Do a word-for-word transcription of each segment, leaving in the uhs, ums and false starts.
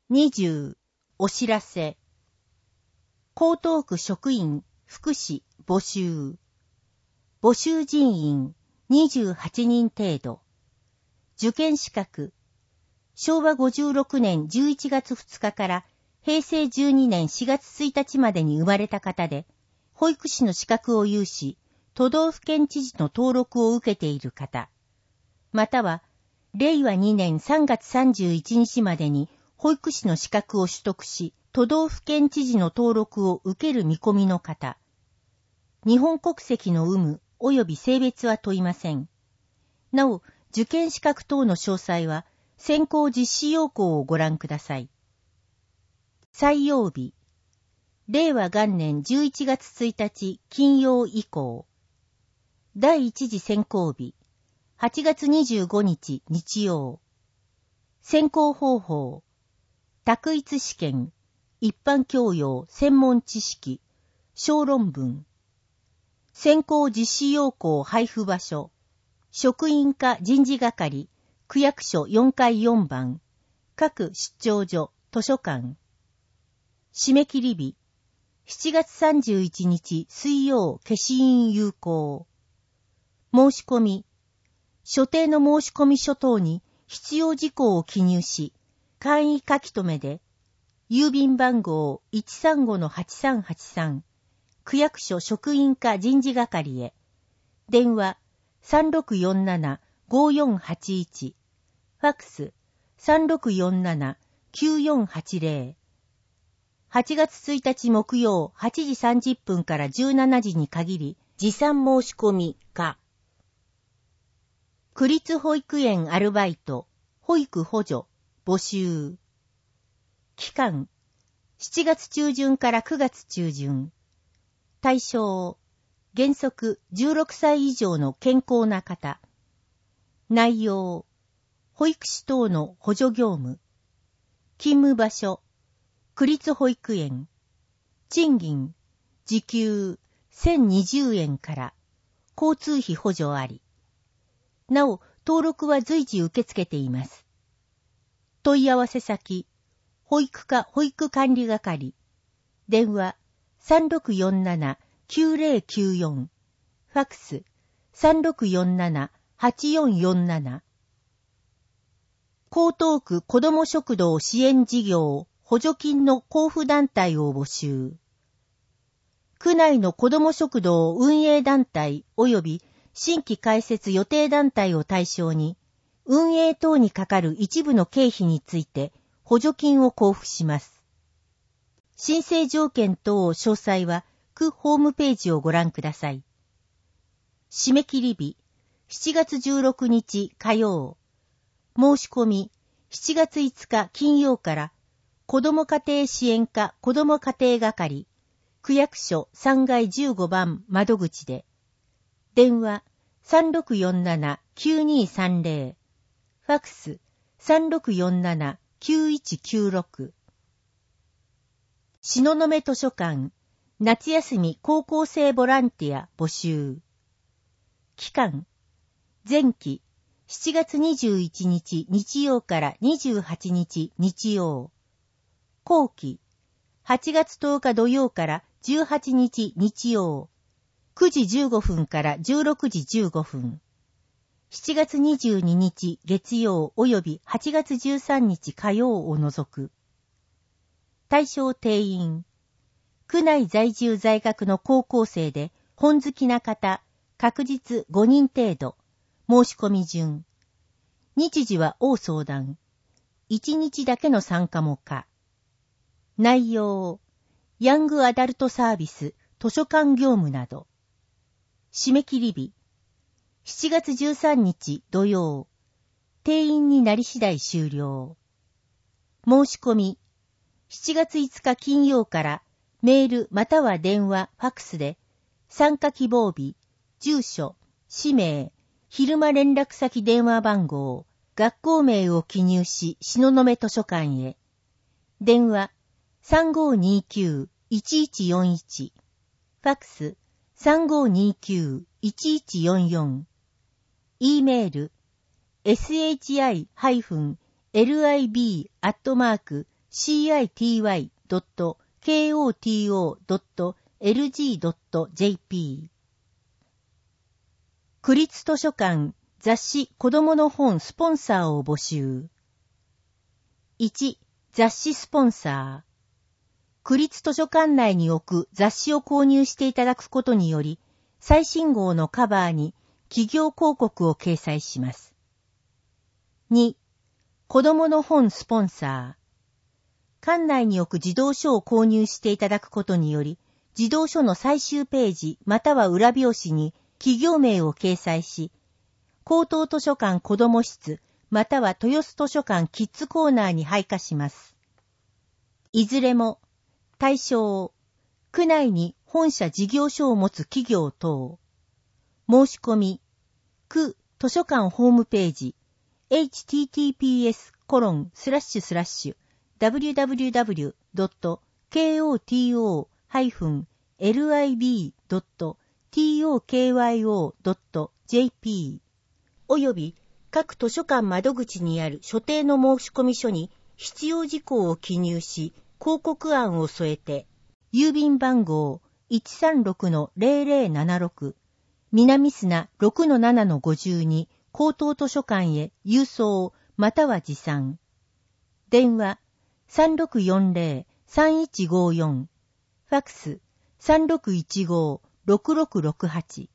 にじゅうお知らせ。江東区職員福祉募集。募集人員にじゅうはちにん程度。受験資格。しょうわごじゅうろくねんじゅういちがつふつかからへいせいじゅうにねんしがつついたちまでに生まれた方で、保育士の資格を有し、都道府県知事の登録を受けている方。または、れいわにねんさんがつさんじゅういちにちまでに保育士の資格を取得し、都道府県知事の登録を受ける見込みの方。日本国籍の有無及び性別は問いません。なお、受験資格等の詳細は、選考実施要項をご覧ください。採用日。れいわがんねんじゅういちがつついたち金曜以降。第一次選考日。はちがつにじゅうごにち日曜。選考方法。択一試験、一般教養、専門知識、小論文。選考実施要項配布場所。職員課人事係、区役所よんかいよんばん。各出張所、図書館。締め切り日。しちがつさんじゅういちにち水曜消印有効。申し込み。所定の申し込み書等に必要事項を記入し、簡易書き留めで、郵便番号 いちさんごのはちさんはちさん、区役所職員課人事係へ、電話 さんろくよんななごよんはちいち、ファックス さんろくよんななきゅうよんはちぜろ、はちがつついたち木曜はちじさんじゅっぷんからじゅうしちじに限り、持参申し込みか。区立保育園アルバイト、保育補助、募集。期間、しちがつちゅうじゅんからくがつちゅうじゅん。対象、原則じゅうろくさい以上の健康な方。内容、保育士等の補助業務。勤務場所、区立保育園。賃金、時給せんにじゅうえんから、交通費補助あり。なお、登録は随時受け付けています。問い合わせ先、保育課保育管理係。電話 さんろくよんななきゅうぜろきゅうよん。ファックス さんろくよんななはちよんよんなな。江東区子ども食堂支援事業補助金の交付団体を募集。区内の子ども食堂運営団体及び新規開設予定団体を対象に、運営等にかかる一部の経費について補助金を交付します。申請条件等詳細は区ホームページをご覧ください。締め切り日、しちがつじゅうろくにち火曜。申し込み、しちがついつか金曜から子ども家庭支援課子ども家庭係、区役所さんがいじゅうごばん窓口で。電話 さんろくよんななきゅうにさんぜろ、ファックス さんろくよんななきゅういちきゅうろく。東雲図書館夏休み高校生ボランティア募集。期間、前期しちがつにじゅういちにち日曜からにじゅうはちにち日曜。後期、はちがつとおか土曜からじゅうはちにち日曜。くじじゅうごふんからじゅうろくじじゅうごふん。しちがつにじゅうににち月曜及びはちがつじゅうさんにち火曜を除く。対象定員。区内在住在学の高校生で本好きな方、確実ごにん程度。申し込み順。日時は応相談。いちにちだけの参加も可。内容。ヤングアダルトサービス、図書館業務など。締め切り日。しちがつじゅうさんにち土曜。定員になり次第終了。申し込み。しちがついつか金曜からメールまたは電話、ファックスで参加希望日、住所、氏名、昼間連絡先電話番号、学校名を記入し東雲図書館へ。電話 さんごーにーきゅういちいちよんいち。ファックス さんごーにーきゅういちいちよんよん。E メール エスエイチアイ エルアイビー アットマークシーアイティーワイドットケーオーティーオードットエルジードットジェーピー 区立図書館雑誌子供の本スポンサーを募集。いち. 雑誌スポンサー。区立図書館内に置く雑誌を購入していただくことにより、最新号のカバーに企業広告を掲載します。に. 子供の本スポンサー。館内に置く児童書を購入していただくことにより、児童書の最終ページまたは裏表紙に企業名を掲載し、高等図書館子供室または豊洲図書館キッズコーナーに配下します。いずれも、対象、区内に本社事業所を持つ企業等。申し込み、区図書館ホームページ、エイチティーティーピーエスコロンスラッシュスラッシュダブリューダブリューダブリュードットケーオーティーオーハイフンエルアイビードットティーオーケーワイオードットジェーピー および各図書館窓口にある所定の申込書に必要事項を記入し、広告案を添えて、郵便番号 いちさんろくのゼロゼロななろく、南砂 ろくのななのごじゅうに 高等図書館へ郵送または持参。電話 さんろくよんゼロ さんいちごよん、ファックス さんろくいちご ろくろくろくはち。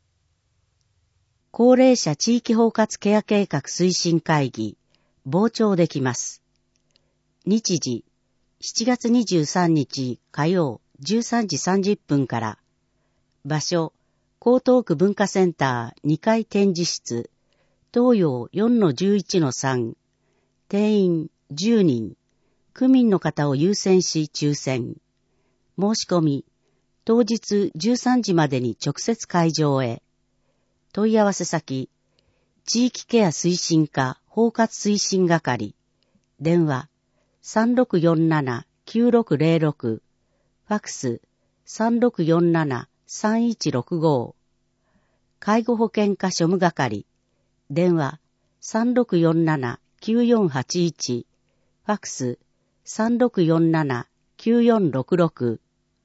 高齢者地域包括ケア計画推進会議、傍聴できます。日時、しちがつにじゅうさんにち火曜じゅうさんじさんじゅっぷんから。場所、江東区文化センターにかい展示室、東洋 よんのじゅういちのさん。定員じゅうにん。区民の方を優先し抽選。申し込み、当日じゅうさんじまでに直接会場へ。問い合わせ先、地域ケア推進課包括推進係、電話 さんろくよんななきゅうろくゼロろく、ファックス さんろくよんななさんいちろくご、介護保険課庶務係、電話 さんろくよんななきゅうよんはちいち、ファックス さんろくよんななきゅうよんろくろく。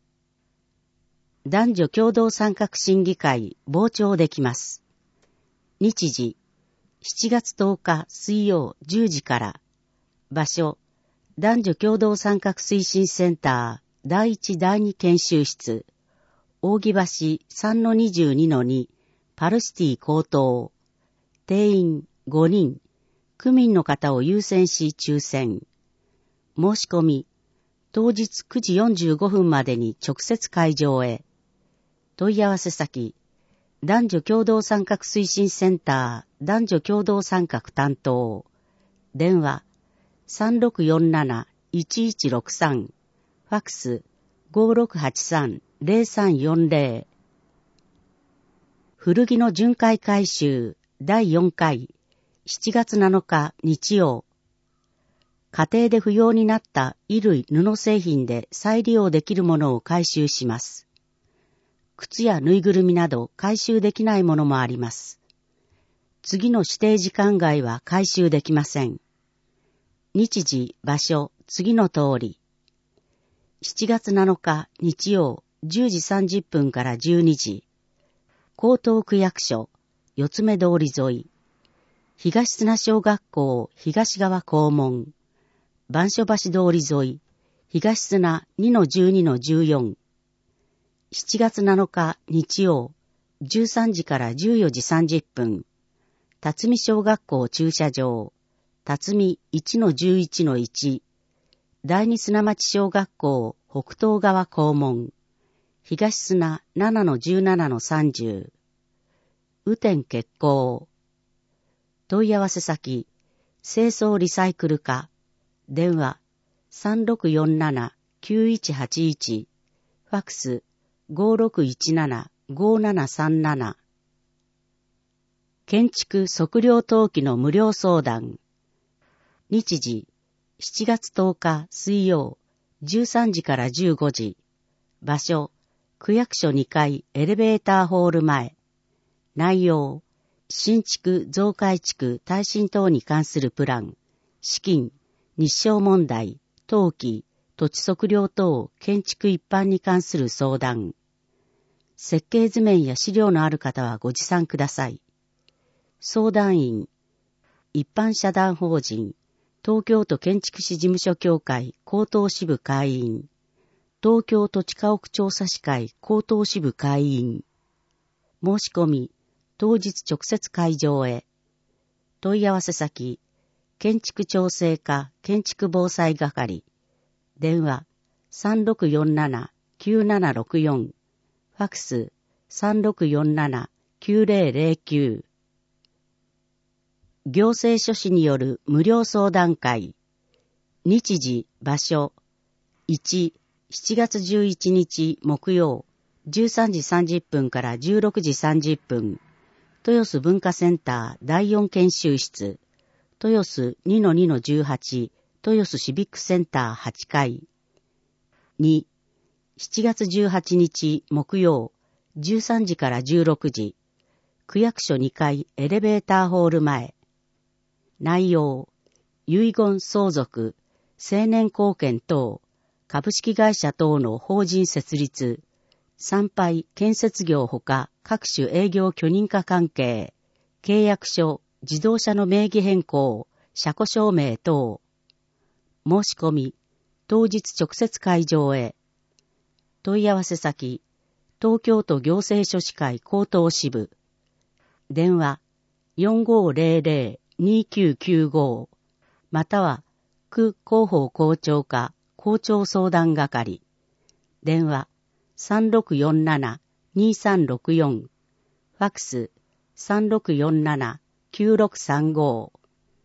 男女共同参画審議会傍聴できます。日時、しちがつとおか水曜じゅうじから。場所、男女共同参画推進センターだいいちだいに研修室、扇橋 さんのにじゅうにのに パルシティ高等。定員ごにん。区民の方を優先し抽選。申し込み、当日くじよんじゅうごふんまでに直接会場へ。問い合わせ先、男女共同参画推進センター男女共同参画担当。電話 さんろくよんなないちいちろくさん、ファックス ごろくはちさんゼロさんよんゼロ。古着の巡回回収だいよんかい、しちがつなのか日曜。家庭で不要になった衣類布製品で再利用できるものを回収します。靴やぬいぐるみなど回収できないものもあります。次の指定時間外は回収できません。日時、場所、次の通り。しちがつなのか日曜じゅうじさんじゅっぷんからじゅうにじ。江東区役所、四つ目通り沿い。東砂小学校東側校門。番所橋通り沿い。東砂 にのじゅうにのじゅうよん。しちがつなのか日曜じゅうさんじからじゅうよじさんじゅっぷん。辰巳小学校駐車場。辰巳 いちのじゅういちのいち。第二砂町小学校北東側校門。東砂 ななのじゅうななのさんじゅう。雨天決行。問い合わせ先、清掃リサイクル課。電話 さんろくよんななきゅういちはちいち。ファックスごろくいちななごななさんなな。建築測量登記の無料相談。日時、しちがつとおか水曜、じゅうさんじからじゅうごじ。場所、区役所にかいエレベーターホール前。内容、新築増改築耐震等に関するプラン、資金、日照問題、 登記、土地測量等建築一般に関する相談。設計図面や資料のある方はご持参ください。相談員、一般社団法人、東京都建築士事務所協会江東支部会員、東京土地家屋調査士会江東支部会員。申し込み、当日直接会場へ。問い合わせ先、建築調整課建築防災係。電話 さんろくよんななきゅうななろくよん。ファクス さんろくよんななきゅうぜろぜろきゅう。行政書士による無料相談会。日時、場所。いち、しちがつじゅういちにち木曜、じゅうさんじさんじゅっぷんからじゅうろくじさんじゅっぷん。豊洲文化センターだいよん研修室。豊洲 にのにのじゅうはち。豊洲シビックセンターはちかい。に、しちがつじゅうはちにち木曜、じゅうさんじからじゅうろくじ。区役所にかいエレベーターホール前。内容、遺言相続、青年貢献等、株式会社等の法人設立、参拝建設業ほか各種営業許認可関係、契約書、自動車の名義変更、車庫証明等。申し込み、当日直接会場へ。問い合わせ先、東京都行政書士会江東支部。電話 よんごーぜろぜろにきゅうきゅうご または区広報校長課校長相談係。電話 さんろくよんななにさんろくよん。ファクス さんろくよんななきゅうろくさんご。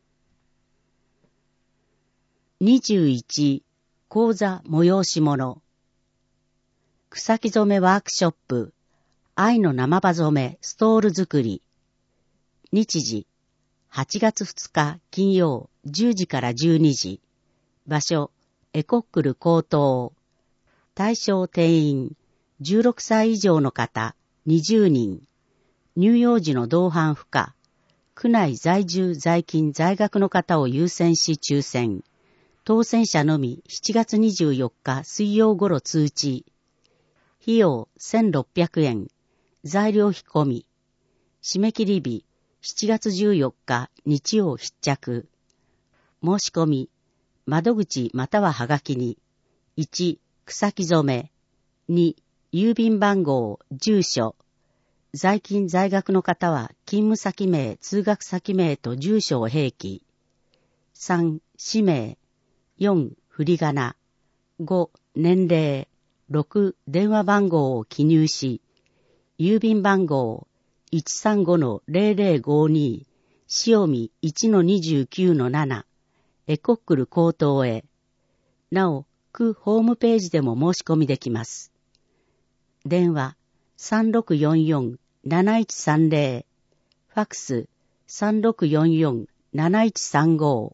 にじゅういち講座催し物。草木染めワークショップ、愛の生葉染めストール作り。日時、はちがつふつか金曜じゅうじからじゅうにじ。場所、エコックル江東。対象定員、じゅうろくさい以上の方にじゅうにん。乳幼児の同伴不可。区内在住在勤在学の方を優先し抽選。当選者のみしちがつにじゅうよっか水曜頃通知。費用せんろっぴゃくえん。材料費込み。締め切り日しちがつじゅうよっか日曜必着。申し込み。窓口またははがきに。いち、草木染め。に、郵便番号、住所。在勤在学の方は勤務先名、通学先名と住所を併記。さん、氏名。よん、振り仮名。ご、年齢。ろく、電話番号を記入し、郵便番号 いちさんごのぜろぜろごに、塩見 いちのにじゅうきゅうのなな、エコックル江東へ。なお、区ホームページでも申し込みできます。電話 さんろくよんよんなないちさんぜろ、ファクス さんろくよんよんなないちさんご。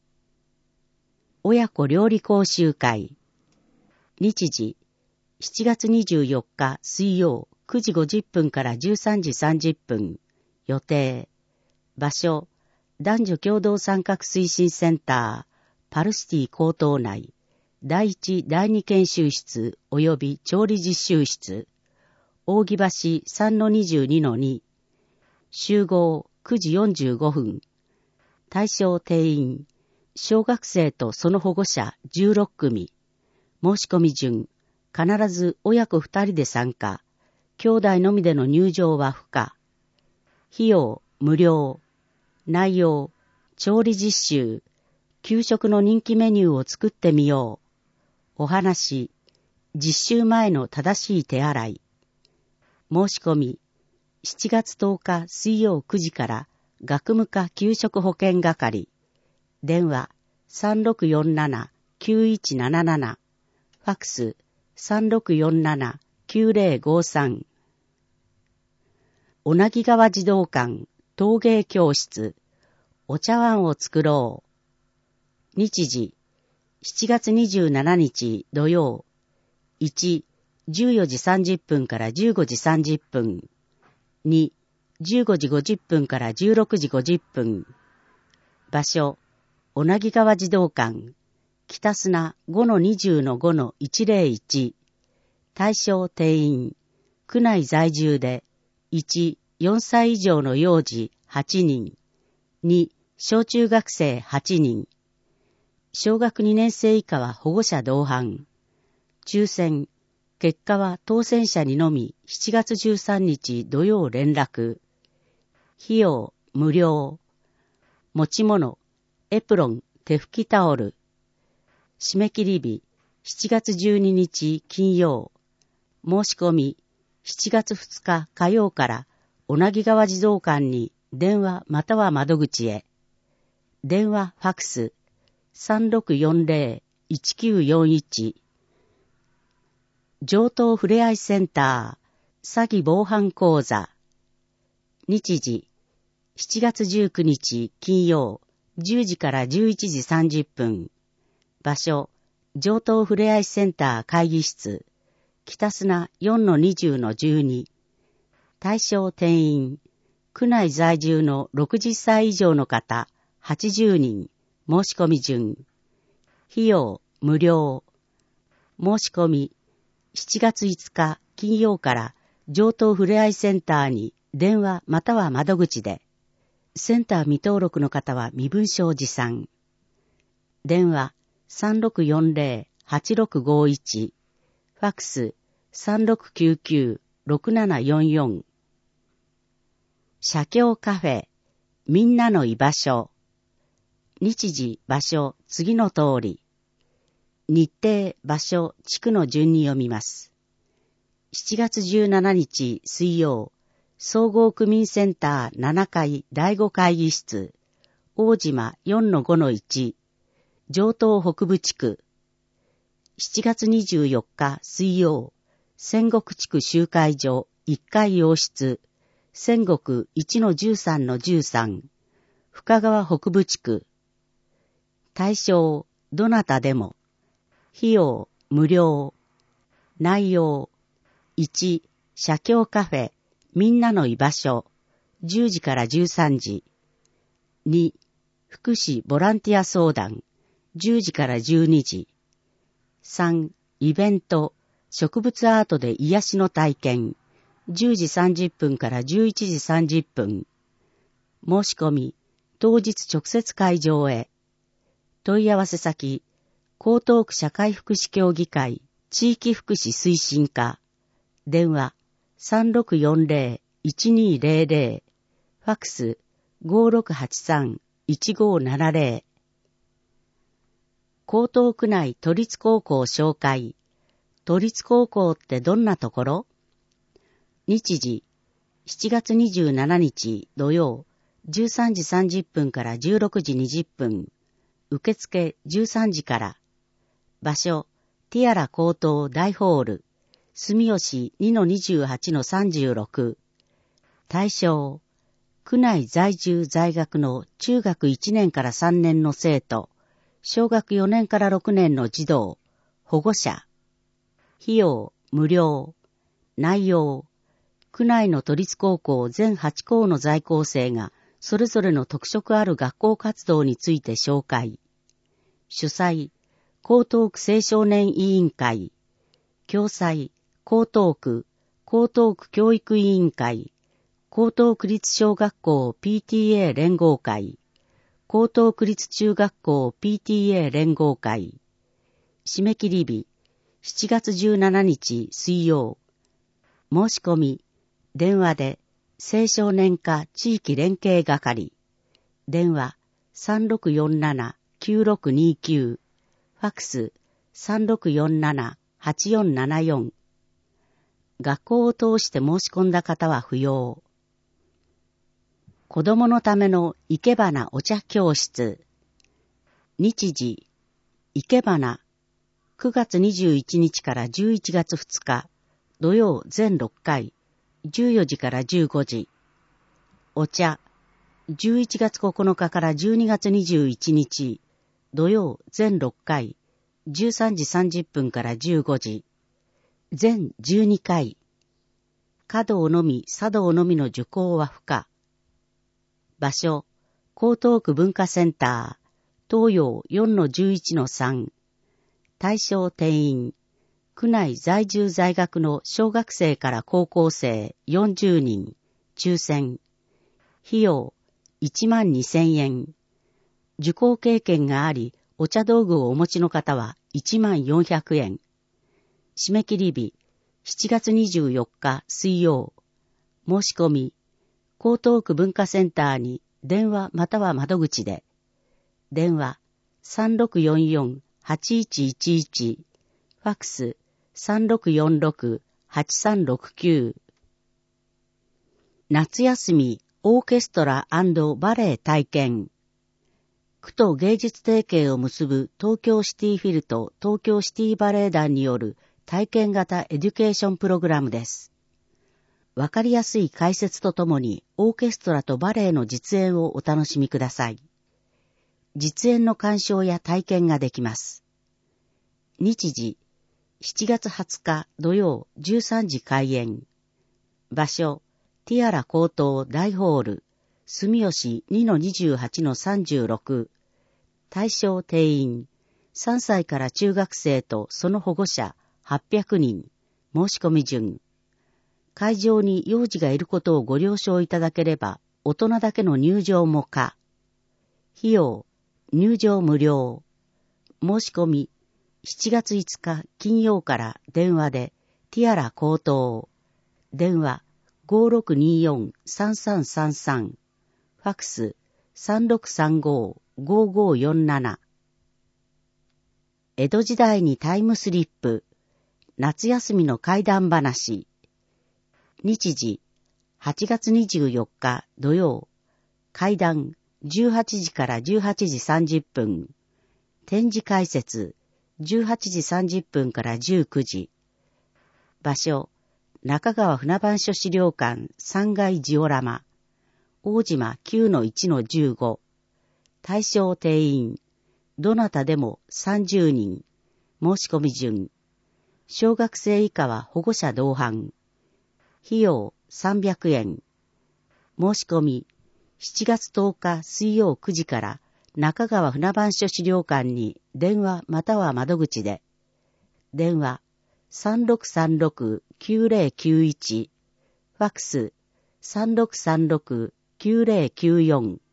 親子料理講習会。日時、しちがつにじゅうよっか水曜くじごじゅっぷんからじゅうさんじさんじゅっぷん。予定。場所、男女共同参画推進センター、パルシティ江東内、だいいちだいに研修室及び調理実習室、扇橋 さんのにじゅうにのに。集合くじよんじゅうごふん。対象定員、小学生とその保護者じゅうろくくみ。申し込み順、必ず親子ふたりで参加。兄弟のみでの入場は不可。費用、無料。内容、調理実習。給食の人気メニューを作ってみよう。お話、実習前の正しい手洗い。申し込み、しちがつとおか水曜くじから学務課給食保健係。電話 さんろくよんななきゅういちなななな。ファクス さんろくよんななきゅうぜろごさん。小名木川児童館陶芸教室。お茶碗を作ろう。日時、しちがつにじゅうしちにち土曜。いち、じゅうよじさんじゅっぷんからじゅうごじさんじゅっぷん。に、じゅうごじごじゅっぷんからじゅうろくじごじゅっぷん。場所、小名木川児童館。 北砂 ごのにじゅうのごのいちぜろいち、対象定員、区内在住で、いち、よんさい以上の幼児はちにん、に、小中学生はちにん、小学にねん生以下は保護者同伴、抽選、結果は当選者にのみしちがつじゅうさんにち土曜連絡、費用無料、持ち物、エプロン、手拭きタオル、締め切り日しちがつじゅうににち金曜、申し込みしちがつふつか火曜から小名木川児童館に電話または窓口へ。電話ファクス さんろくよんぜろいちきゅうよんいち。上東ふれあいセンター詐欺防犯講座。日時しちがつじゅうくにち金曜じゅうじからじゅういちじさんじゅっぷん。場所上東ふれあいセンター会議室北砂 よんのにじゅうのじゅうに。対象定員、区内在住のろくじゅっさい以上の方はちじゅうにん、申し込み順。費用無料。申し込みしちがついつか金曜から上東ふれあいセンターに電話または窓口で。センター未登録の方は身分証持参。電話 さんろくよんぜろはちろくごいち。ファックス さんろくきゅうきゅうろくななよんよん。写経カフェ、みんなの居場所。日時、場所、次の通り。日程、場所、地区の順に読みます。しちがつじゅうしちにち水曜、総合区民センターななかいだいご会議室、大島 よんのごのいち、上東北部地区。しちがつにじゅうよっか水曜、仙石地区集会所いっかい洋室、仙石 いちのじゅうさんのじゅうさん、深川北部地区。対象、どなたでも。費用、無料。内容、いち、写経カフェ、みんなの居場所、じゅうじからじゅうさんじ。に、福祉ボランティア相談、じゅうじからじゅうにじ。さん、イベント、植物アートで癒しの体験、じゅうじさんじゅっぷんからじゅういちじさんじゅっぷん。申し込み、当日直接会場へ。問い合わせ先、江東区社会福祉協議会地域福祉推進課。電話 さんろくよんぜろいちにぜろぜろ。ファックス ごろくはちさんいちごななぜろ。江東区内都立高校紹介。都立高校ってどんなところ？日時しちがつにじゅうしちにち土曜じゅうさんじさんじゅっぷんからじゅうろくじにじゅっぷん。受付じゅうさんじから。場所ティアラ高等大ホール住吉 にのにじゅうはちのさんじゅうろく。対象区内在住在学の中学いちねんからさんねんの生徒、小学よねんからろくねんの児童、保護者。費用無料。内容区内の都立高校全はちこうの在校生がそれぞれの特色ある学校活動について紹介。主催江東区青少年委員会。共催江東区江東区教育委員会、江東区立小学校 ピーティーエー 連合会、江東区立中学校 ピーティーエー 連合会。締め切り日しちがつじゅうしちにち水曜。申し込み電話で青少年課地域連携係。電話 さんろくよんななきゅうろくにきゅう。ファックス さんろくよんななはちよんななよん。学校を通して申し込んだ方は不要。子供のための生け花お茶教室。日時、生け花、くがつにじゅういちにちからじゅういちがつふつか、土曜全ろっかい、じゅうよじからじゅうごじ。お茶、じゅういちがつここのかからじゅうにがつにじゅういちにち、土曜全ろっかい、じゅうさんじさんじゅっぷんからじゅうごじ。全じゅうにかい。華道のみ、茶道のみの受講は不可。場所、江東区文化センター、東洋 よんのじゅういちのさん、 対象定員、区内在住在学の小学生から高校生よんじゅうにん、抽選。費用いちまんにせんえん。受講経験があり、お茶道具をお持ちの方はいちまんよんひゃくえん。締め切り日、しちがつにじゅうよっか水曜。申し込み、江東区文化センターに電話または窓口で。電話 さんろくよんよんはちいちいちいち、ファックス さんろくよんろくはちさんろくきゅう。夏休みオーケストラ&バレエ体験。区と芸術提携を結ぶ東京シティフィルと東京シティバレエ団による体験型エデュケーションプログラムです。わかりやすい解説とともにオーケストラとバレエの実演をお楽しみください。実演の鑑賞や体験ができます。日時、しちがつはつか土曜じゅうさんじ開演。場所、ティアラ高等大ホール、住吉 にのにじゅうはちのさんじゅうろく。対象定員、さんさいから中学生とその保護者はっぴゃくにん。申し込み順。会場に幼児がいることをご了承いただければ、大人だけの入場も可。費用、入場無料。申し込み、しちがついつか金曜から電話で、ティアラ高等。電話、ごろくによんさんさんさんさん。ファックス、さんろくさんごごごよんなな。江戸時代にタイムスリップ。夏休みの怪談話。日時、はちがつにじゅうよっか土曜。怪談、じゅうはちじからじゅうはちじさんじゅっぷん。展示解説、じゅうはちじさんじゅっぷんからじゅうくじ。場所、中川船番所資料館さんがいジオラマ。大島 きゅうのいちのじゅうご。対象定員、どなたでもさんじゅうにん。申し込み順。小学生以下は保護者同伴。費用さんびゃくえん。申し込み、しちがつとおか水曜くじから中川船番所資料館に電話または窓口で。電話 さんろくさんろくきゅうぜろきゅういち。ファックス さんろくさんろくきゅうぜろきゅうよん。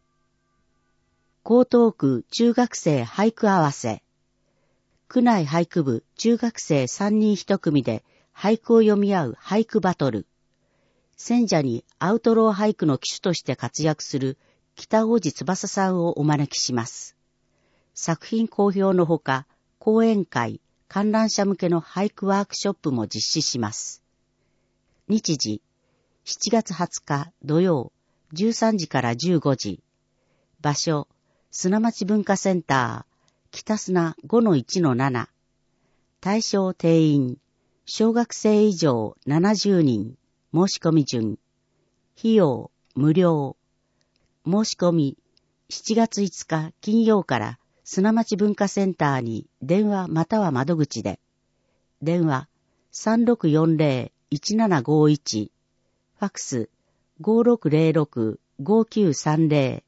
江東区中学生俳句合わせ。区内俳句部中学生さんにんいち組で俳句を読み合う俳句バトル。選者にアウトロー俳句の旗手として活躍する北大路翼さんをお招きします。作品公表のほか、講演会、観覧者向けの俳句ワークショップも実施します。日時、しちがつはつか土曜、じゅうさんじからじゅうごじ。場所、砂町文化センター、北砂 ごのいちのなな。対象定員、小学生以上ななじゅうにん。申し込み順。費用、無料。申し込み、しちがついつか金曜から砂町文化センターに電話または窓口で。電話 さんろくよんぜろいちななごいち。ファックス ごろくぜろろくごきゅうさんぜろ。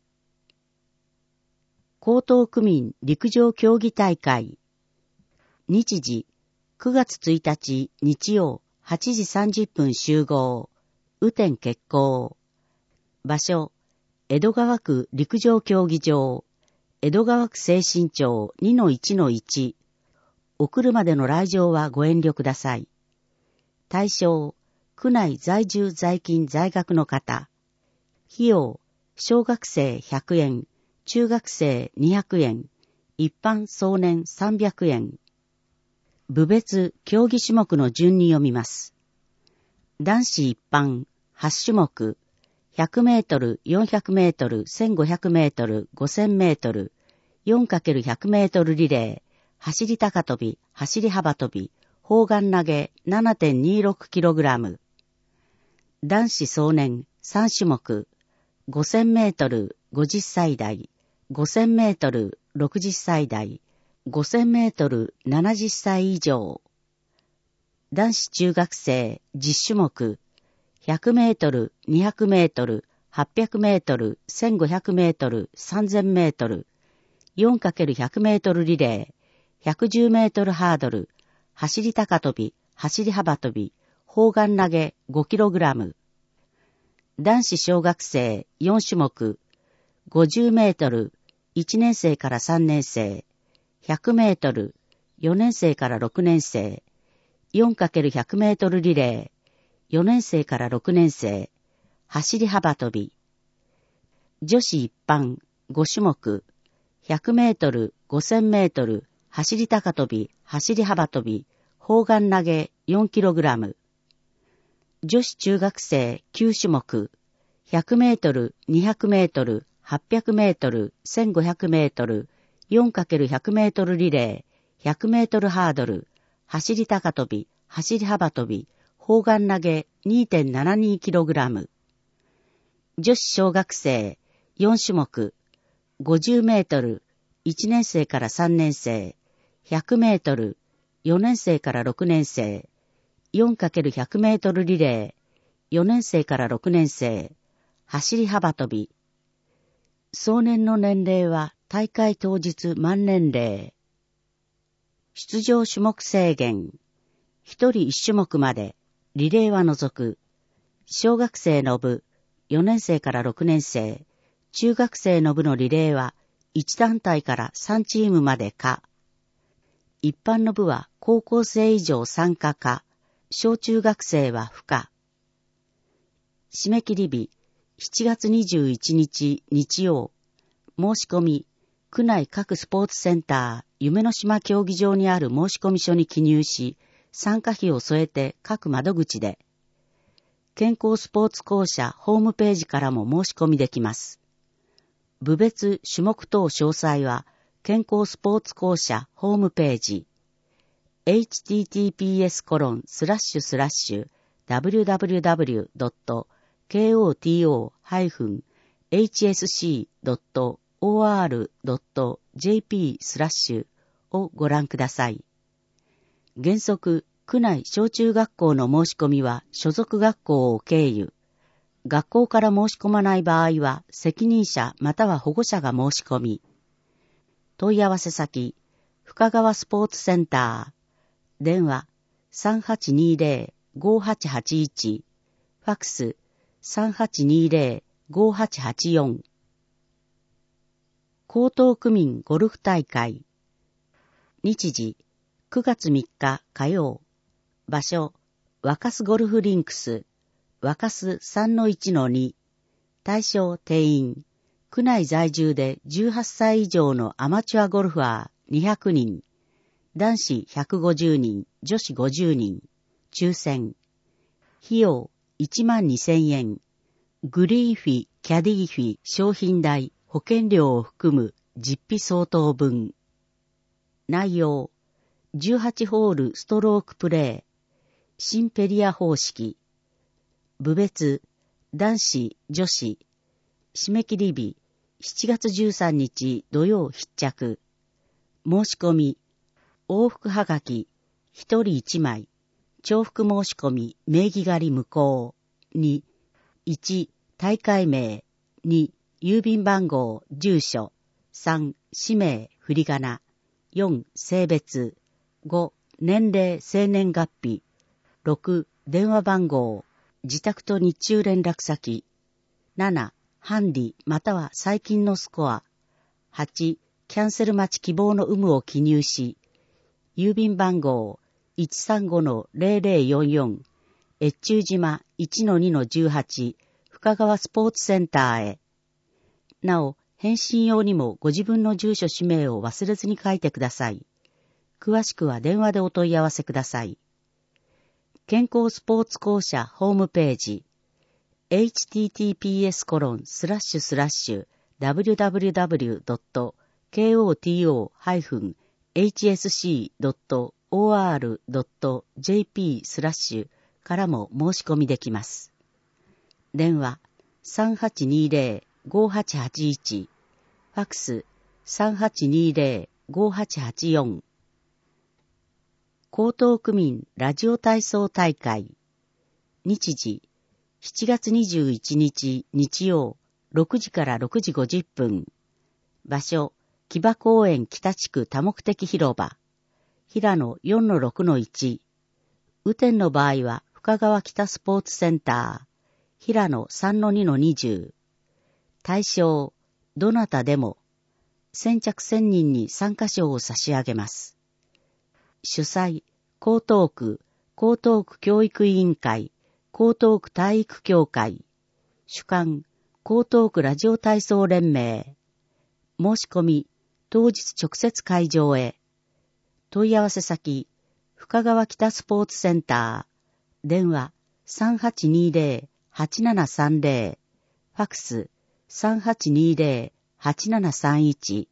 江東区民陸上競技大会。日時、くがつついたち日曜はちじさんじゅっぷん集合。雨天決行。場所、江戸川区陸上競技場。江戸川区西新町 にのいちのいち。お車での来場はご遠慮ください。対象、区内在住在勤在学の方。費用、小学生ひゃくえん。中学生にひゃくえん、一般総年さんびゃくえん。部別競技種目の順に読みます。男子一般はち種目、ひゃくメートル、よんひゃくメートル、せんごひゃくメートル、ごせんメートル、よんかけるひゃくメートルリレー、走り高跳び、走り幅跳び、砲丸投げ ななてんにろくキログラム。男子総年さん種目、ごせんメートル、ごじゅっさい代、ごせんメートル、ろくじゅっさい代、ごせんメートル、ななじゅっさい以上。男子中学生じゅっ種目、ひゃくメートル、にひゃくメートル、はっぴゃくメートル、せんごひゃくメートル、さんぜんメートル、よんかけるひゃくメートルリレー、 ひゃくじゅうメートルハードル、走り高跳び、走り幅跳び、砲丸投げ ごキログラム。男子小学生よん種目、ごじゅうメートル、いちねん生からさんねん生、ひゃくメートル、よねん生からろくねん生、よんかけるひゃくメートルリレー、よねん生からろくねん生、走り幅跳び。女子一般ご種目、ひゃくメートル、ごせんメートル、走り高跳び、走り幅跳び、砲丸投げ よんキログラム。女子中学生きゅう種目、ひゃくメートル、にひゃくメートル、はっぴゃくメートル、せんごひゃくメートル、よんかけるひゃくメートルリレー、ひゃくメートルハードル、走り高跳び、走り幅跳び、砲丸投げ にてんななにキログラム。女子小学生よん種目、ごじゅうメートル、いちねん生からさんねん生、ひゃくメートル、よねん生からろくねん生、よんかけるひゃくメートルリレー、よねん生からろくねん生、走り幅跳び。壮年の年齢は大会当日満年齢。出場種目制限。一人一種目まで、リレーは除く。小学生の部、よねん生からろくねん生、中学生の部のリレーはいち団体からさんチームまで可。一般の部は高校生以上参加可。小中学生は不可。締め切り日、しちがつにじゅういちにち日曜。申し込み、区内各スポーツセンター、夢の島競技場にある申込書に記入し、参加費を添えて各窓口で。健康スポーツ公社ホームページからも申し込みできます。部別種目等詳細は、健康スポーツ公社ホームページ。エイチティーティーピーエスコロンスラッシュスラッシュダブリューダブリューダブリュードットケーオーティーオーハイフンエイチエスシードットオーアールドットジェーピースラッシュをご覧ください。原則、区内小中学校の申し込みは所属学校を経由。学校から申し込まない場合は責任者または保護者が申し込み。問い合わせ先、深川スポーツセンター。電話 さんはちにゼロ ごはちはちいち、ファクス さんはちにゼロ ごはちはちよん。江東区民ゴルフ大会。日時くがつみっか火曜。場所若洲ゴルフリンクス若洲 さんのいちのに。対象定員区内在住でじゅうはっさい以上のアマチュアゴルファーにひゃくにん。男子ひゃくごじゅうにん、女子ごじゅうにん。抽選。費用いちまんにせんえん。グリーンフィ、キャディーフィ、商品代、保険料を含む実費相当分。内容。じゅうはちホールストロークプレー。シンペリア方式。部別、男子、女子。締め切り日、しちがつじゅうさんにち土曜必着。申し込み。往復はがき、一人一枚、重複申し込み、名義借り無効。に、いち、大会名。に、郵便番号、住所。さん、氏名、振り仮名。よん、性別。ご、年齢、生年月日。ろく、電話番号。自宅と日中連絡先。なな、ハンディまたは最近のスコア。はち、キャンセル待ち希望の有無を記入し、郵便番号 いちさんごのゼロゼロよんよん 越中島 いちのにのじゅうはち 深川スポーツセンターへ。なお、返信用にもご自分の住所氏名を忘れずに書いてください。詳しくは電話でお問い合わせください。健康スポーツ公社ホームページ エイチティーティーピーエスコロンスラッシュスラッシュダブリューダブリューダブリュードットケーオーティーオーハイフンエイチエスシードットオーアールドットジェーピースラッシュからも申し込みできます。電話 さんはちにゼロ ごはちはちいち、ファクス さんはちにゼロ ごはちはちよん。江東区民ラジオ体操大会。日時しちがつにじゅういちにち日曜ろくじからろくじごじゅっぷん。場所木場公園北地区多目的広場。 平野 よんのろくのいち、雨天の場合は深川北スポーツセンター、平野 さんのにのにじゅう、対象、どなたでも、先着せんにんに参加賞を差し上げます。主催、江東区、江東区教育委員会、江東区体育協会、主幹、江東区ラジオ体操連盟。申し込み、当日直接会場へ。問い合わせ先、深川北スポーツセンター、電話 さんはちにゼロ はちななさんゼロ、ファクス さんはちにゼロ はちななさんいち。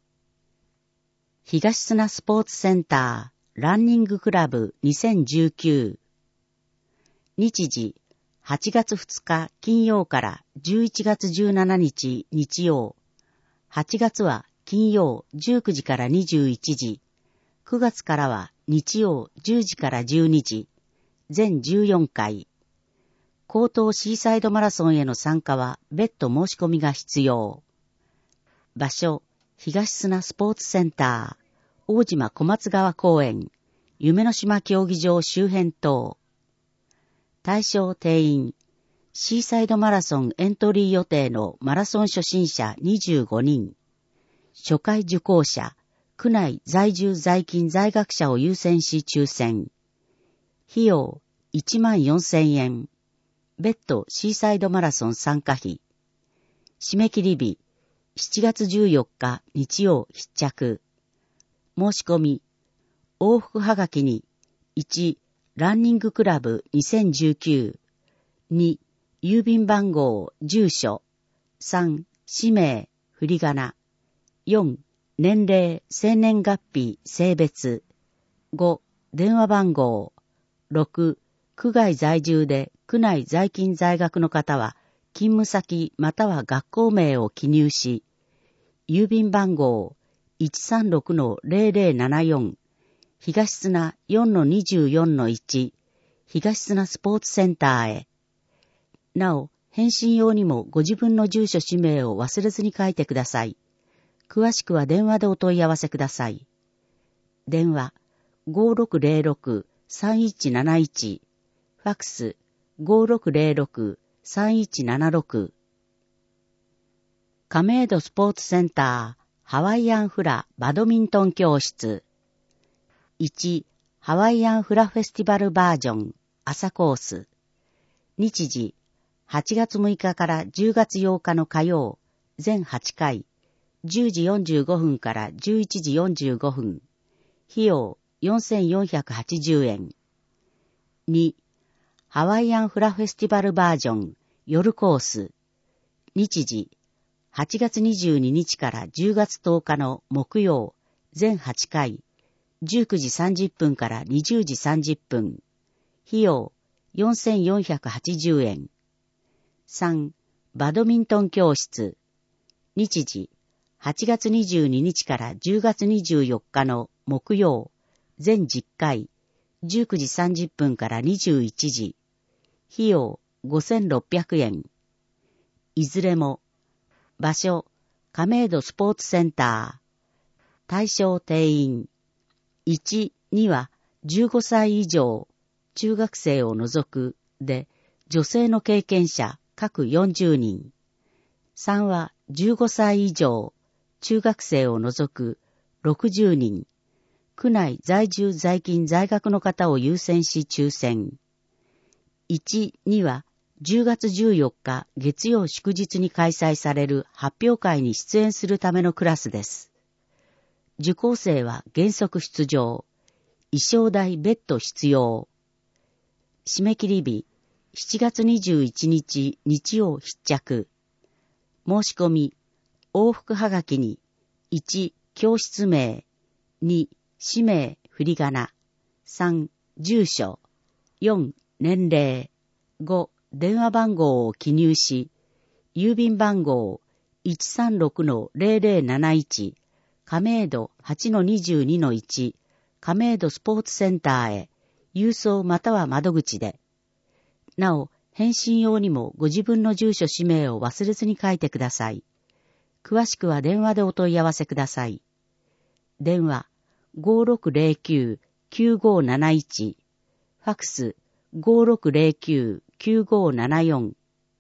東砂スポーツセンター、ランニングクラブにせんじゅうきゅう。日時、はちがつふつか金曜からじゅういちがつじゅうしちにち日曜。はちがつは金曜じゅうくじからにじゅういちじ。くがつからは日曜じゅうじからじゅうにじ。全じゅうよんかい。江東シーサイドマラソンへの参加は別途申し込みが必要。場所、東砂スポーツセンター、大島小松川公園、夢の島競技場周辺等。対象定員、シーサイドマラソンエントリー予定のマラソン初心者にじゅうごにん。初回受講者、区内在住在勤在学者を優先し抽選。費用いちまんよんせんえん。別途シーサイドマラソン参加費。締め切り日、しちがつじゅうよっか日曜必着。申し込み、往復はがきに、いち、ランニングクラブにせんじゅうきゅう、に、郵便番号、住所、さん、氏名、振り仮名、よん、年齢、生年月日、性別、ご、電話番号、ろく、区外在住で区内在勤在学の方は、勤務先または学校名を記入し、郵便番号 いちさんろくのゼロゼロななよん、東砂 よんのにじゅうよんのいち、東砂スポーツセンターへ。なお、返信用にもご自分の住所氏名を忘れずに書いてください。詳しくは電話でお問い合わせください。電話 ごろくゼロろく さんいちなないち、ファクス ごろくゼロろく さんいちななろく。亀戸スポーツセンターハワイアンフラバドミントン教室。いち、ハワイアンフラフェスティバルバージョン朝コース。日時、はちがつむいかからじゅうがつようかの火曜、全はちかい、じゅうじよんじゅうごふんからじゅういちじよんじゅうごふん。費用よんせんよんひゃくはちじゅうえん。に、ハワイアンフラフェスティバルバージョン夜コース。日時、はちがつにじゅうににちからじゅうがつとおかの木曜、全はちかい、じゅうくじさんじゅっぷんからにじゅうじさんじゅっぷん。費用よんせんよんひゃくはちじゅうえん。さん、バドミントン教室。日時、はちがつにじゅうににちからじゅうがつにじゅうよっかの木曜、全じゅっかい、じゅうくじさんじゅっぷんからにじゅういちじ。費用ごせんろっぴゃくえん。いずれも、場所、亀戸スポーツセンター。対象定員。いち、にはじゅうごさい以上、中学生を除くで、女性の経験者各よんじゅうにん。さんはじゅうごさい以上、中学生を除くろくじゅうにん。区内在住在勤在学の方を優先し抽選。いち、にはじゅうがつじゅうよっか月曜祝日に開催される発表会に出演するためのクラスです。受講生は原則出場。衣装代別途必要。締め切り日、しちがつにじゅういちにち日曜必着。申し込み、往復はがきに、いち、教室名、に、氏名、振り仮名、さん、住所、よん、年齢、ご、電話番号を記入し、郵便番号 いちさんろくのゼロゼロなないち、亀戸 はちのにじゅうにのいち、亀戸スポーツセンターへ、郵送または窓口で。なお、返信用にもご自分の住所氏名を忘れずに書いてください。詳しくは電話でお問い合わせください。電話ごろくゼロきゅう きゅうごなないち、ファクス ごろくゼロきゅう きゅうごななよん。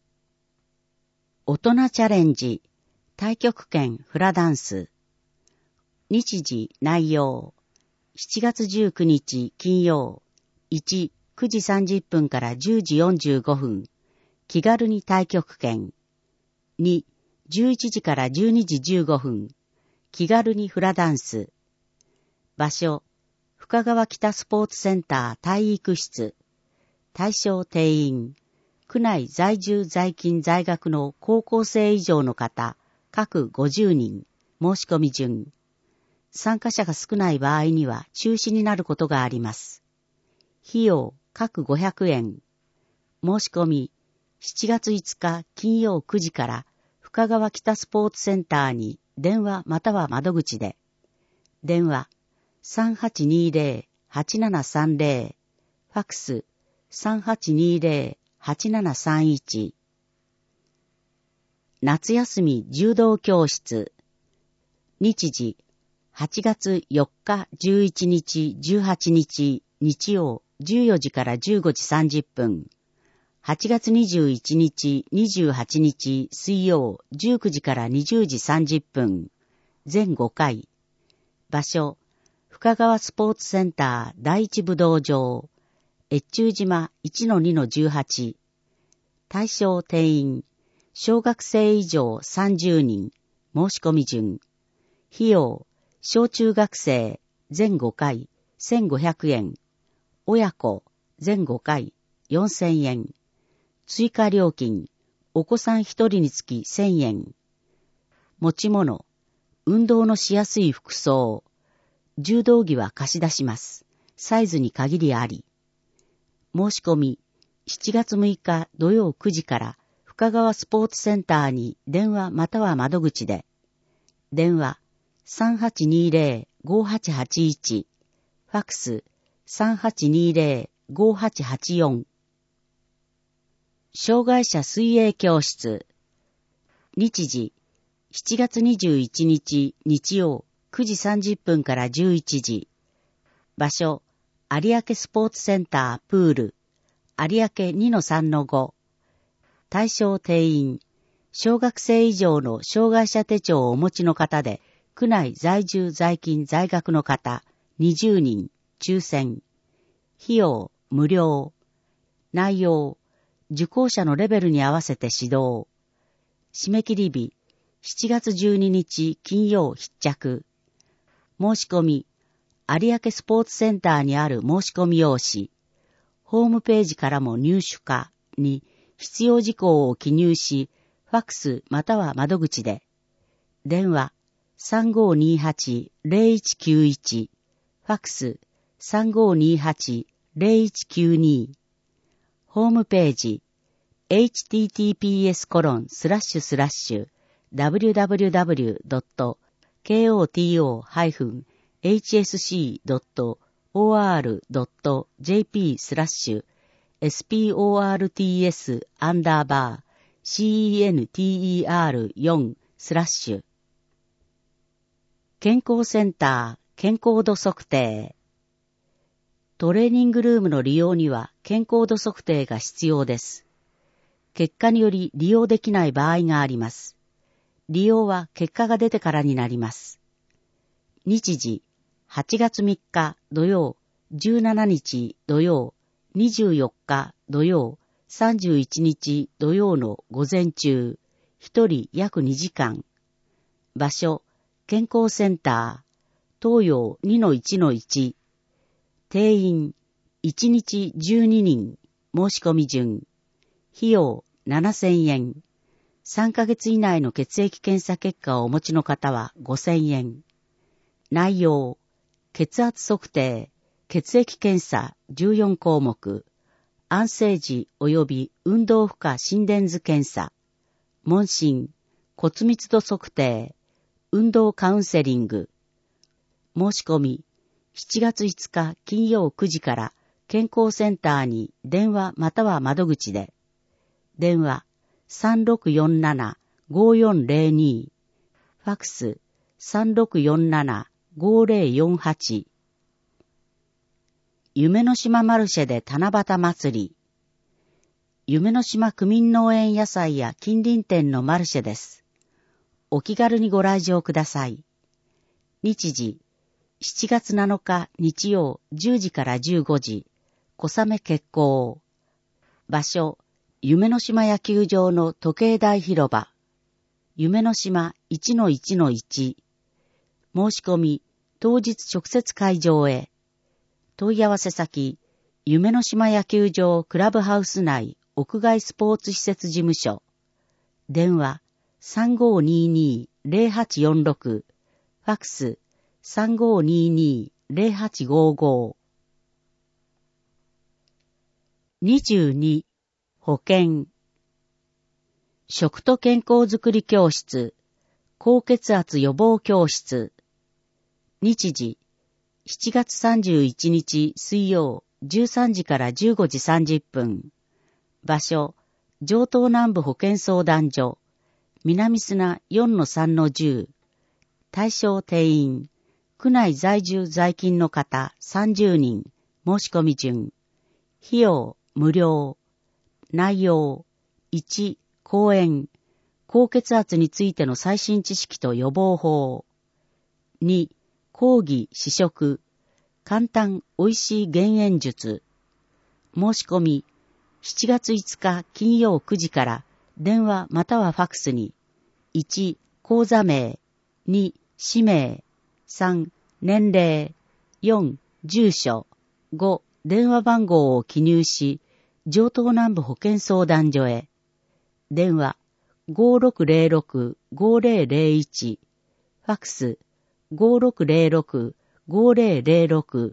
大人チャレンジ、太極拳フラダンス。日時内容。しちがつじゅうくにち金曜。いち、くじさんじゅっぷんからじゅうじよんじゅうごふん。気軽に太極拳。に、じゅういちじからじゅうにじじゅうごふん。気軽にフラダンス。場所、深川北スポーツセンター体育室。対象定員、区内在住在勤在学の高校生以上の方、各ごじゅうにん、申し込み順。参加者が少ない場合には中止になることがあります。費用、各ごひゃくえん。申し込み、しちがついつか金曜くじから深川北スポーツセンターに電話または窓口で。電話、さんはちにゼロ はちななさんゼロ、ファクス さんはちにゼロ はちななさんいち。夏休み柔道教室。日時、はちがつよっか、じゅういちにち、じゅうはちにち、日曜、じゅうよじからじゅうごじさんじゅっぷん。はちがつにじゅういちにち、にじゅうはちにち、水曜、じゅうくじからにじゅうじさんじゅっぷん。全ごかい。場所、深川スポーツセンター第一武道場。越中島 いちのにのじゅうはち。対象定員、小学生以上さんじゅうにん、申し込み順。費用、小中学生、全ごかい、せんごひゃくえん。親子、全ごかい、よんせんえん。追加料金、お子さんひとりにつきせんえん。持ち物、運動のしやすい服装。柔道着は貸し出します。サイズに限りあり。申し込み、しちがつむいか土曜くじから深川スポーツセンターに電話または窓口で。電話、さんはちにゼロ ごはちはちいち、ファクス さんはちにゼロ ごはちはちよん。障害者水泳教室。日時、しちがつにじゅういちにち日曜くじさんじゅっぷんからじゅういちじ。場所、有明スポーツセンタープール、有明 にのさんのご。対象定員、小学生以上の障害者手帳をお持ちの方で、区内在住在勤在学の方、にじゅうにん、抽選。費用、無料。内容、受講者のレベルに合わせて指導。締め切り日、しちがつじゅうににち金曜必着。申し込み、有明スポーツセンターにある申し込み用紙。ホームページからも入手可に必要事項を記入し、ファクスまたは窓口で。電話 さんごーにーはち ゼロいちきゅういち、ファクス さんごーにーはち ゼロいちきゅうに。ホームページ エイチティーティーピーエスコロンスラッシュスラッシュダブリュダブリュダブリュドットケーオーティーオーハイフンエイチエスシードットオーアールドットジェーピースラッシュエスピーオーアールティーエスアンダーバー シーイーエヌティーイーアールよん スラッシュ。健康センター健康度測定。トレーニングルームの利用には健康度測定が必要です。結果により利用できない場合があります。利用は結果が出てからになります。日時、はちがつみっか土曜、じゅうしちにち土曜、にじゅうよっか土曜、さんじゅういちにち土曜の午前中、ひとり約にじかん。場所、健康センター、東洋 にのいちのいち。定員、いちにちじゅうににん、申し込み順。費用、ななせんえん。さんかげつ以内の血液検査結果をお持ちの方はごせんえん。内容、血圧測定、血液検査じゅうよんこうもく、安静時及び運動負荷心電図検査、問診、骨密度測定、運動カウンセリング。申し込み、しちがついつか金曜くじから健康センターに電話または窓口で。電話 さんろくよんなな ごよんゼロに、ファクス さんろくよんななごぜろよんはち。夢の島マルシェで七夕祭り。夢の島区民農園野菜や近隣店のマルシェです。お気軽にご来場ください。日時、しちがつなのか日曜じゅうじからじゅうごじ、小雨決行。場所、夢の島野球場の時計台広場。夢の島 いちのいちのいち。申し込み、当日直接会場へ。問い合わせ先、夢の島野球場クラブハウス内屋外スポーツ施設事務所。電話 さんごーにーにーぜろはちよんろく。ファックス さんごーにーにーぜろはちごーごー。にじゅうに、保健。食と健康づくり教室、高血圧予防教室。日時、しちがつさんじゅういちにち水曜じゅうさんじからじゅうごじさんじゅっぷん。場所、城東南部保健相談所、南砂 よんのさんのじゅう。対象定員、区内在住在勤の方さんじゅうにん、申し込み順。費用、無料。内容、いち、講演、高血圧についての最新知識と予防法。に、講義、試食、簡単おいしい減塩術。申し込み、しちがついつか金曜くじから電話またはファックスに、いち、講座名、に、氏名、さん、年齢、よん、住所、ご、電話番号を記入し、城東南部保健相談所へ。電話 ごーろくぜろろくごーぜろぜろいち。ファックス ごーろくぜろろくごーぜろぜろろく。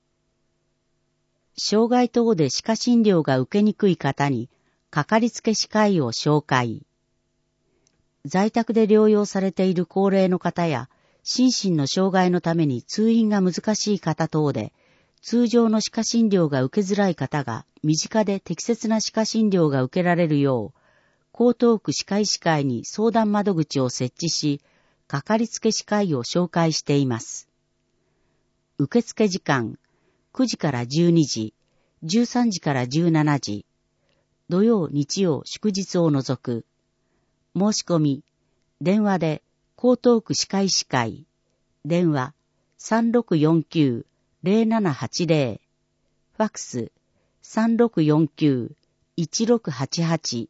障害等で歯科診療が受けにくい方に、かかりつけ歯科医を紹介。在宅で療養されている高齢の方や、心身の障害のために通院が難しい方等で、通常の歯科診療が受けづらい方が、身近で適切な歯科診療が受けられるよう、江東区歯科医師会に相談窓口を設置し、かかりつけ歯科医を紹介しています。受付時間、くじからじゅうにじ、じゅうさんじからじゅうしちじ、土曜、日曜、祝日を除く。申し込み、電話で、江東区歯科医師会、電話 さんろくよんきゅうぜろななはちぜろ、ファックス さんろくよんきゅういちろくはちはち。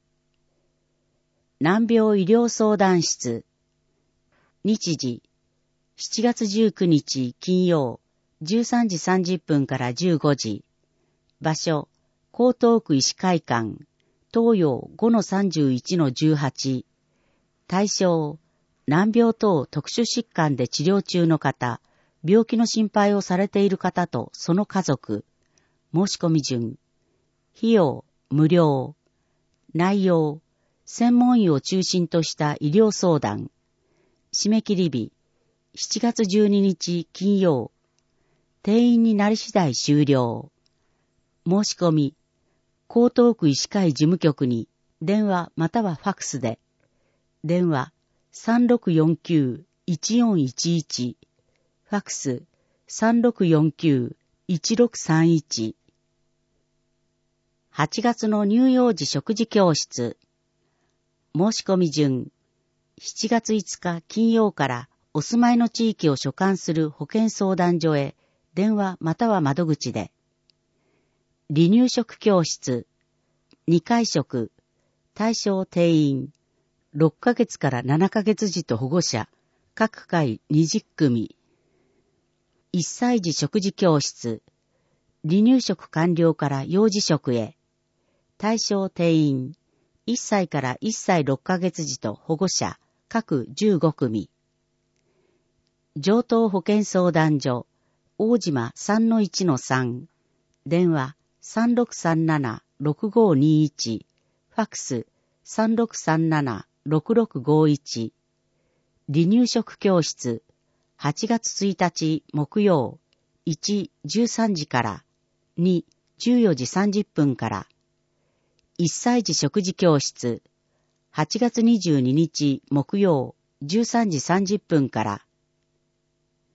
難病医療相談室。日時、しちがつじゅうくにち金曜、じゅうさんじさんじゅっぷんからじゅうごじ。場所、江東区医師会館、東洋 ごのさんじゅういちのじゅうはち。対象、難病等特殊疾患で治療中の方、病気の心配をされている方とその家族。申し込み順。費用、無料。内容、専門医を中心とした医療相談。締め切り日、しちがつじゅうににち金曜。定員になり次第終了。申し込み、江東区医師会事務局に電話またはファックスで。電話 さんろくよんきゅういちよんいちいち。ファックス さんろくよんきゅういちろくさんいち。はちがつの乳幼児食事教室。申し込み順。しちがついつか金曜からお住まいの地域を所管する保健相談所へ電話または窓口で。離乳食教室。にかい食。対象定員。ろっかげつからななかげつ児と保護者。各回にじゅっくみ。いっさい児食事教室。離乳食完了から幼児食へ。対象定員。いっさいからいっさいろっかげつ児と保護者。各じゅうごくみ。城東保健相談所。大島 さんのいちのさん。電話 さんろくさんななろくごにいち。ファックス さんろくさんななろくろくごいち。離乳食教室。はちがつついたち木曜。いち、じゅうさんじから。に、じゅうよじさんじゅっぷんから。いっさい児食事教室。はちがつにじゅうににち木曜。じゅうさんじさんじゅっぷんから。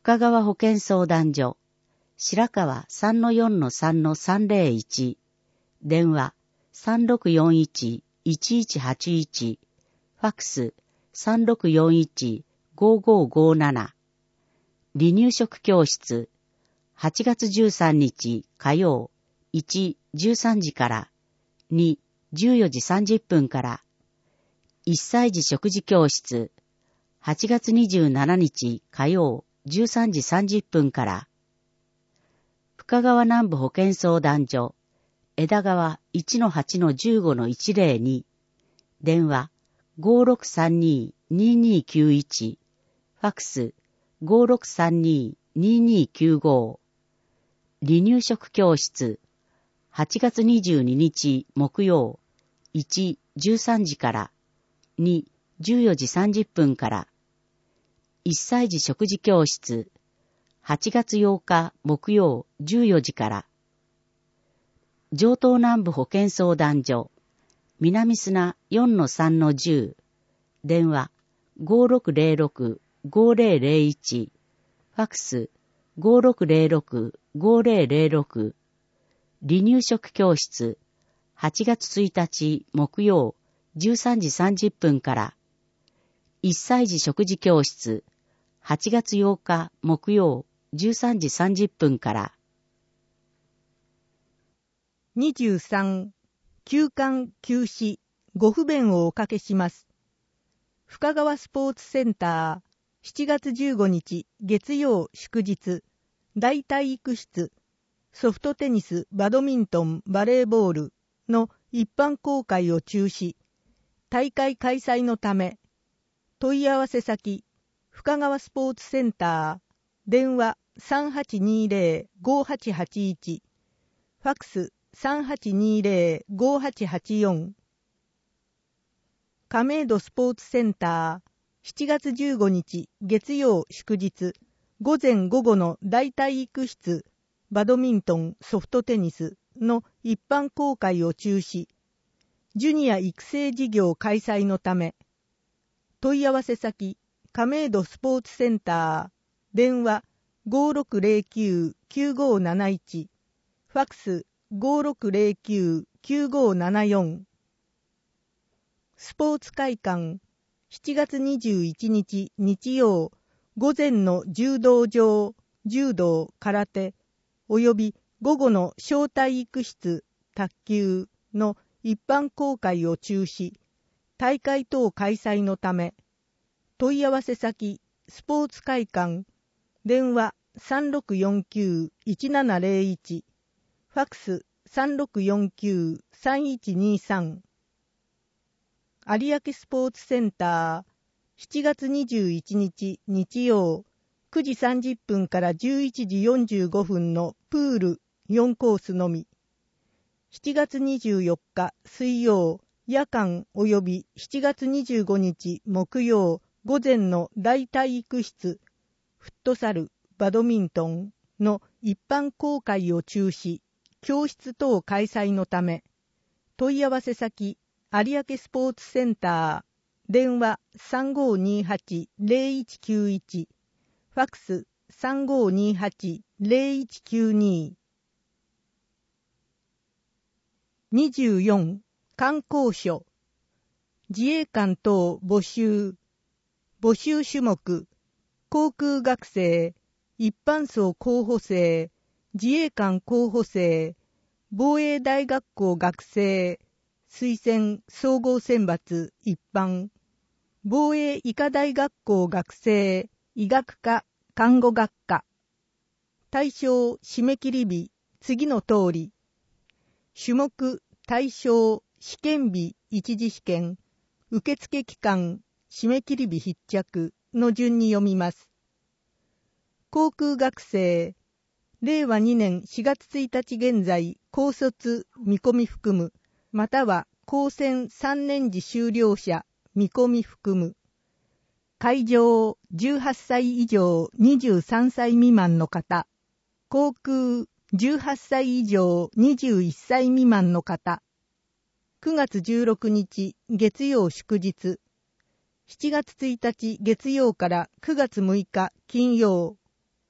深川保健相談所、白川 さんのよんのさんのさんぜろいち、電話 さんろくよんいちいちいちはちいち、ファックス さんろくよんいちごごごなな、離乳食教室、はちがつじゅうさんにち火曜、いち、じゅうさんじから、に、じゅうよじさんじゅっぷんから、いっさい児食事教室、はちがつにじゅうしちにち火曜、じゅうさんじさんじゅっぷんから、深川南部保健相談所、枝川 いちのはちのじゅうごのいちぜろに、電話 ごろくさんにににきゅういち、ファックス ごろくさんにににきゅうご、離乳食教室、はちがつにじゅうににち木曜、いち、じゅうさんじから、に、じゅうよじさんじゅっぷんから、いっさい児食事教室、はちがつようか木曜じゅうよじから、城東南部保健相談所、南砂 よんのさんのじゅう、電話 ごろくぜろろくごぜろぜろいち、ファックス ごろくぜろろくごぜろぜろろく、離乳食教室、はちがつついたち木曜じゅうさんじさんじゅっぷんから、いっさい児食事教室、はちがつようか木曜じゅうさんじさんじゅっぷんから。 にじゅうさん、休館休止、ご不便をおかけします。深川スポーツセンター、しちがつじゅうごにち月曜祝日、大体育室、ソフトテニス、バドミントン、バレーボールの一般公開を中止、大会開催のため、問い合わせ先、深川スポーツセンター、電話 さんはちにぜろごはちはちいち、ファックス さんはちにぜろごはちはちよん、亀戸スポーツセンター、しちがつじゅうごにち月曜祝日、午前午後の大体育室、バドミントン、ソフトテニスの一般公開を中止、ジュニア育成事業開催のため、問い合わせ先、亀戸スポーツセンター、電話 ごろくぜろきゅうきゅうごなないち、ファックス ごろくぜろきゅうきゅうごななよん、スポーツ会館、しちがつにじゅういちにち日曜、午前の柔道場、柔道、空手、および午後の小体育室、卓球の一般公開を中止、大会等開催のため、問い合わせ先、スポーツ会館、電話 さんろくよんきゅういちななぜろいち、ファックス さんろくよんきゅうさんいちにさん、有明スポーツセンター、しちがつにじゅういちにち日曜、くじさんじゅっぷんからじゅういちじよんじゅうごふんのプールよんコースのみ。しちがつにじゅうよっか水曜、夜間及びしちがつにじゅうごにち木曜、午前の大体育室、フットサル、バドミントンの一般公開を中止、教室等開催のため、問い合わせ先、有明スポーツセンター、電話 さんごにはちぜろいちきゅういち、ファックス さんごにはちぜろいちきゅうに。にじゅうよん、観光所、自衛官等募集、募集種目、航空学生、一般層候補生、自衛官候補生、防衛大学校学生、推薦総合選抜一般、防衛医科大学校学生、医学科、看護学科。対象締め切り日、次の通り。種目、対象、試験日、一次試験、受付期間、締め切り日必着の順に読みます。航空学生、れいわにねんしがつついたち現在、高卒見込み含む、または高専さんねん時修了者見込み含む。会場じゅうはっさい以上にじゅうさんさい未満の方。航空じゅうはっさい以上にじゅういっさい未満の方。くがつじゅうろくにち月曜祝日。しちがつついたち月曜からくがつむいか金曜。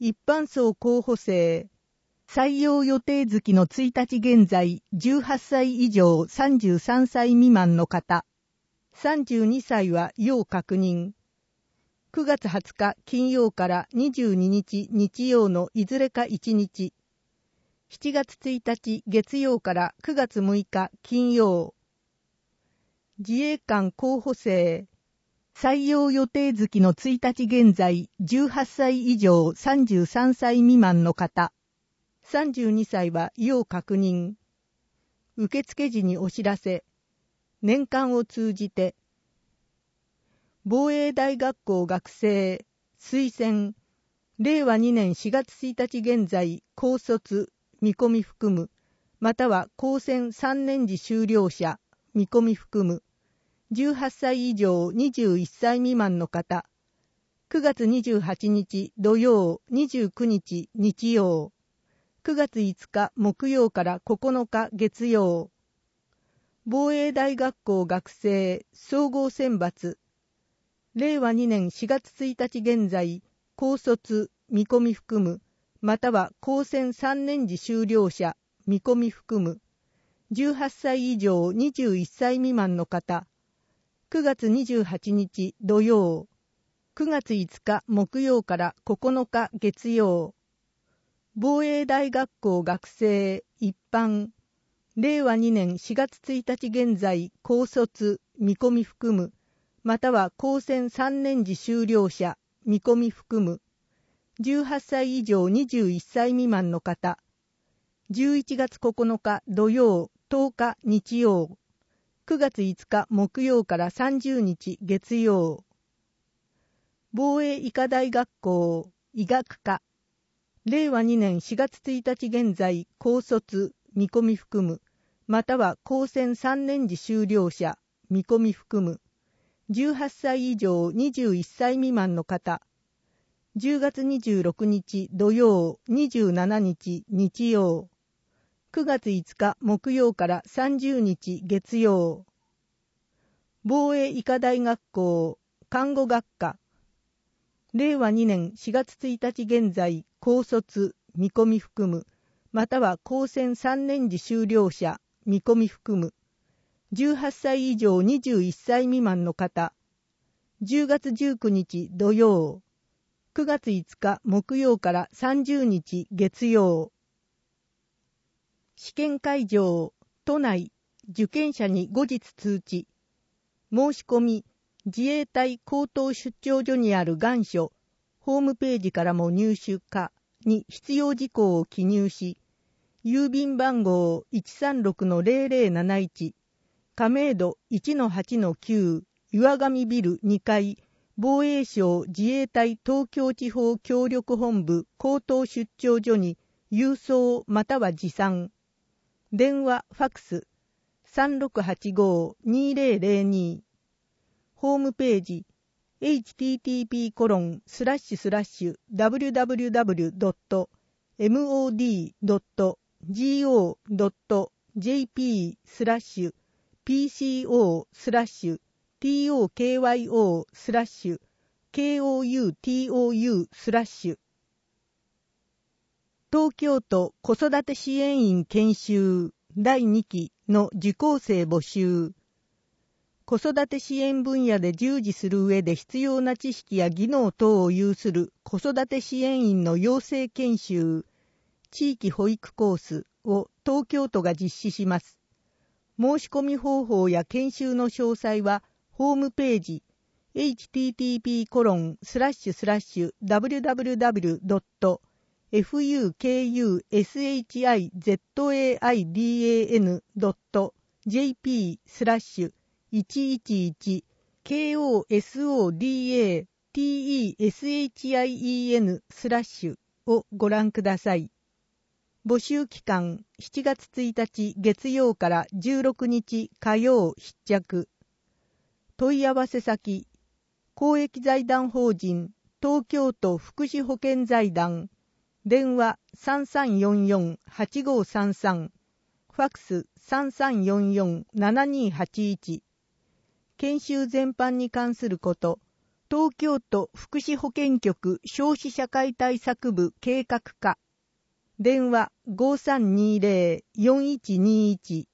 一般層候補生、採用予定月のついたち現在、じゅうはっさい以上さんじゅうさんさい未満の方、さんじゅうにさいは要確認。くがつはつか金曜からにじゅうににち日曜のいずれかいちにち、しちがつついたち月曜からくがつむいか金曜、自衛官候補生、採用予定月のついたち現在、じゅうはっさい以上さんじゅうさんさい未満の方、さんじゅうにさいは要確認。受付時にお知らせ、年間を通じて、防衛大学校学生、推薦、れいわにねんしがつついたち現在、高卒、見込み含む、または高専さんねん時修了者、見込み含む、じゅうはっさい以上にじゅういっさい未満の方、くがつにじゅうはちにち土曜、にじゅうくにち日曜、くがついつか木曜からここのか月曜、防衛大学校学生総合選抜、れいわにねんしがつついたち現在、高卒、見込み含む、または高専さんねん時修了者、見込み含む、じゅうはっさい以上にじゅういっさい未満の方、くがつにじゅうはちにち土曜、くがついつか木曜からここのか月曜、防衛大学校学生一般、れいわにねんしがつついたち現在、高卒、見込み含む、または高専さんねん時修了者、見込み含む、じゅうはっさい以上にじゅういっさい未満の方、じゅういちがつここのか土曜、とおか日曜、くがついつか木曜からさんじゅうにち月曜、防衛医科大学校医学科、れいわにねんしがつついたち現在、高卒、見込み含む、または高専さんねん時修了者、見込み含む、じゅうはっさい以上にじゅういっさい未満の方、じゅうがつにじゅうろくにち土曜、にじゅうしちにち日曜、くがついつか木曜からさんじゅうにち月曜、防衛医科大学校看護学科、れいわにねんしがつついたち現在、高卒、見込み含む、または高専さんねん時修了者、見込み含む、じゅうはっさい以上にじゅういっさい未満の方、じゅうがつじゅうくにち土曜、くがついつか木曜からさんじゅうにち月曜、試験会場、都内、受験者に後日通知、申し込み、自衛隊高等出張所にある願書、ホームページからも入手可に必要事項を記入し、郵便番号 いちさんろくのゼロゼロなないち、亀戸 いちのはちのきゅう、岩上ビルにかい、防衛省自衛隊東京地方協力本部高等出張所に郵送または持参。電話、ファクス さんろくはちごにゼロゼロに。ホームページ エイチティーティーピーコロンスラッシュスラッシュダブリュダブリュダブリュドットエムオーディードットジーオードットジェーピースラッシュピーシーオースラッシュトーキョスラッシュケーオーユーティーオーユースラッシュ東京都子育て支援員研修だいにきの受講生募集。子育て支援分野で従事する上で必要な知識や技能等を有する子育て支援員の養成研修、地域保育コースを東京都が実施します。申し込み方法や研修の詳細は、ホームページ エイチティーティーピーコロンスラッシュスラッシュダブリュダブリュダブリュドットエフユーケーユーエスエイチアイゼットエーアイディーエーエヌドットジェーピースラッシュいちいちいちケーオーエスオーディーエーティーイーエスエイチアイイーエヌスラッシュをご覧ください。募集期間しちがつついたち月曜からじゅうろくにち火曜必着。問い合わせ先、公益財団法人東京都福祉保険財団、電話 さんさんよんよんはちごさんさん、ファクス さんさんよんよんななにはちいち。研修全般に関すること、 東京都福祉保健局消費社会対策部計画課。電話 ごさんにゼロ よんいちにいち。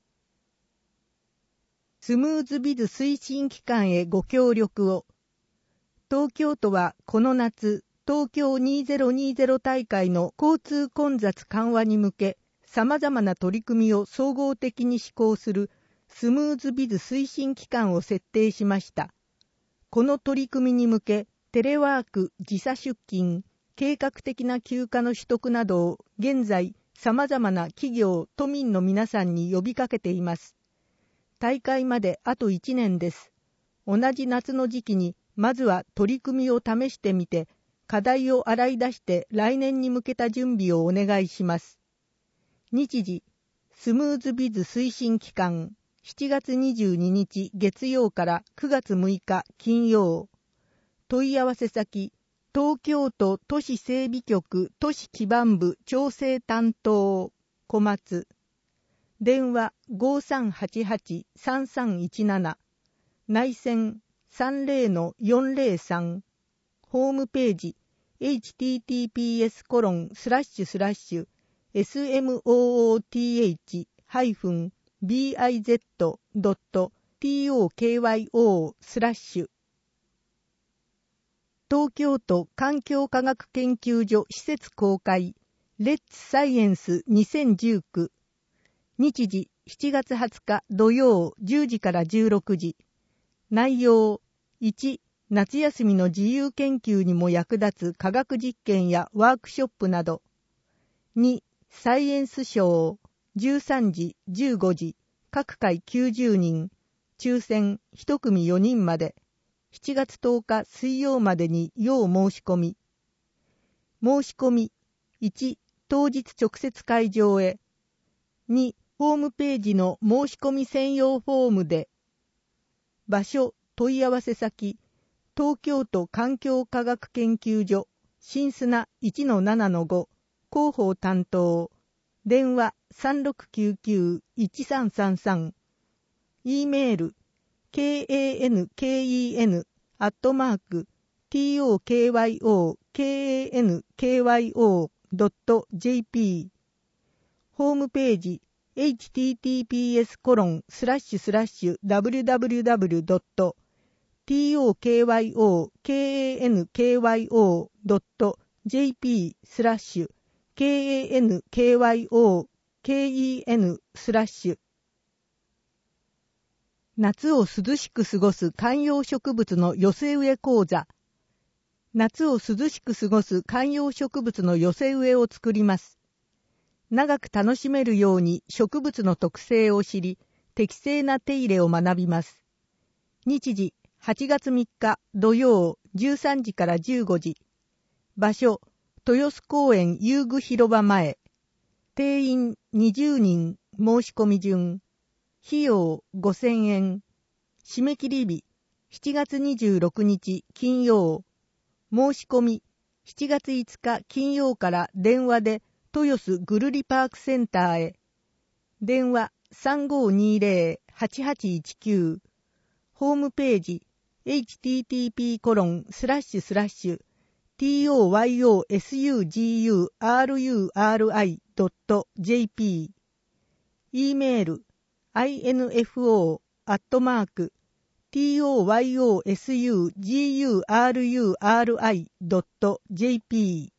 スムーズビズ推進機関へご協力を。東京都はこの夏、東京にせんにじゅう大会の交通混雑緩和に向け、様々な取り組みを総合的に施行するスムーズビズ推進機関を設定しました。この取り組みに向け、テレワーク、時差出勤、計画的な休暇の取得などを現在、様々な企業、都民の皆さんに呼びかけています。大会まであといちねんです。同じ夏の時期に、まずは取り組みを試してみて、課題を洗い出して来年に向けた準備をお願いします。日時、スムーズビズ推進機関、しちがつにじゅうににち月曜からくがつむいか金曜。問い合わせ先、東京都都市整備局都市基盤部調整担当、小松。電話 ごさんはちはちさんさんいちなな。内線 さんゼロのよんゼロさん。ホームページ エイチティーティーピーエスコロンスラッシュスラッシュエスエムオーオーティーエイチハイフンビーアイゼットドットティーオーケーワイオースラッシュ。東京都環境科学研究所施設公開レッツサイエンスにせんじゅうきゅう。日時しちがつはつか土曜じゅうじからじゅうろくじ。内容いち、夏休みの自由研究にも役立つ科学実験やワークショップなど。に、サイエンスショーじゅうさんじ、じゅうごじ、各回きゅうじゅうにん、抽選いち組よにんまで、しちがつとおか水曜までに要申し込み。申し込みいち、当日直接会場へ。に、ホームページの申し込み専用フォームで。場所、問い合わせ先、東京都環境科学研究所、新砂 いちのななのご、広報担当、電話 さんろくきゅうきゅういちさんさんさん、E メール、kanken アットマーク tokyo.kankyo ドット jp、ホームページ、エイチティーティーピーエスコロンスラッシュスラッシュダブリューダブリューダブリュードットティーオーケーワイオーケーエヌケーワイオードットジェーピースラッシュケーエヌケーワイオーケーイーエヌスラッシュ。夏を涼しく過ごす観葉植物の寄せ植え講座。夏を涼しく過ごす観葉植物の寄せ植えを作ります。長く楽しめるように植物の特性を知り、適正な手入れを学びます。日時、はちがつみっか土曜じゅうさんじからじゅうごじ。場所、豊洲公園遊具広場前。定員にじゅうにん申し込み順。費用ごせんえん。締め切り日、しちがつにじゅうろくにち金曜。申し込み、しちがついつか金曜から電話で豊洲ぐるりパークセンターへ。電話 さんごにゼロ はちはちいちきゅう。ホームページ エイチティーティーピーコロンスラッシュスラッシュトヨスグルドットジェーピー。E メール アイエヌエフオー アットマーク トヨスグルドットジェーピー。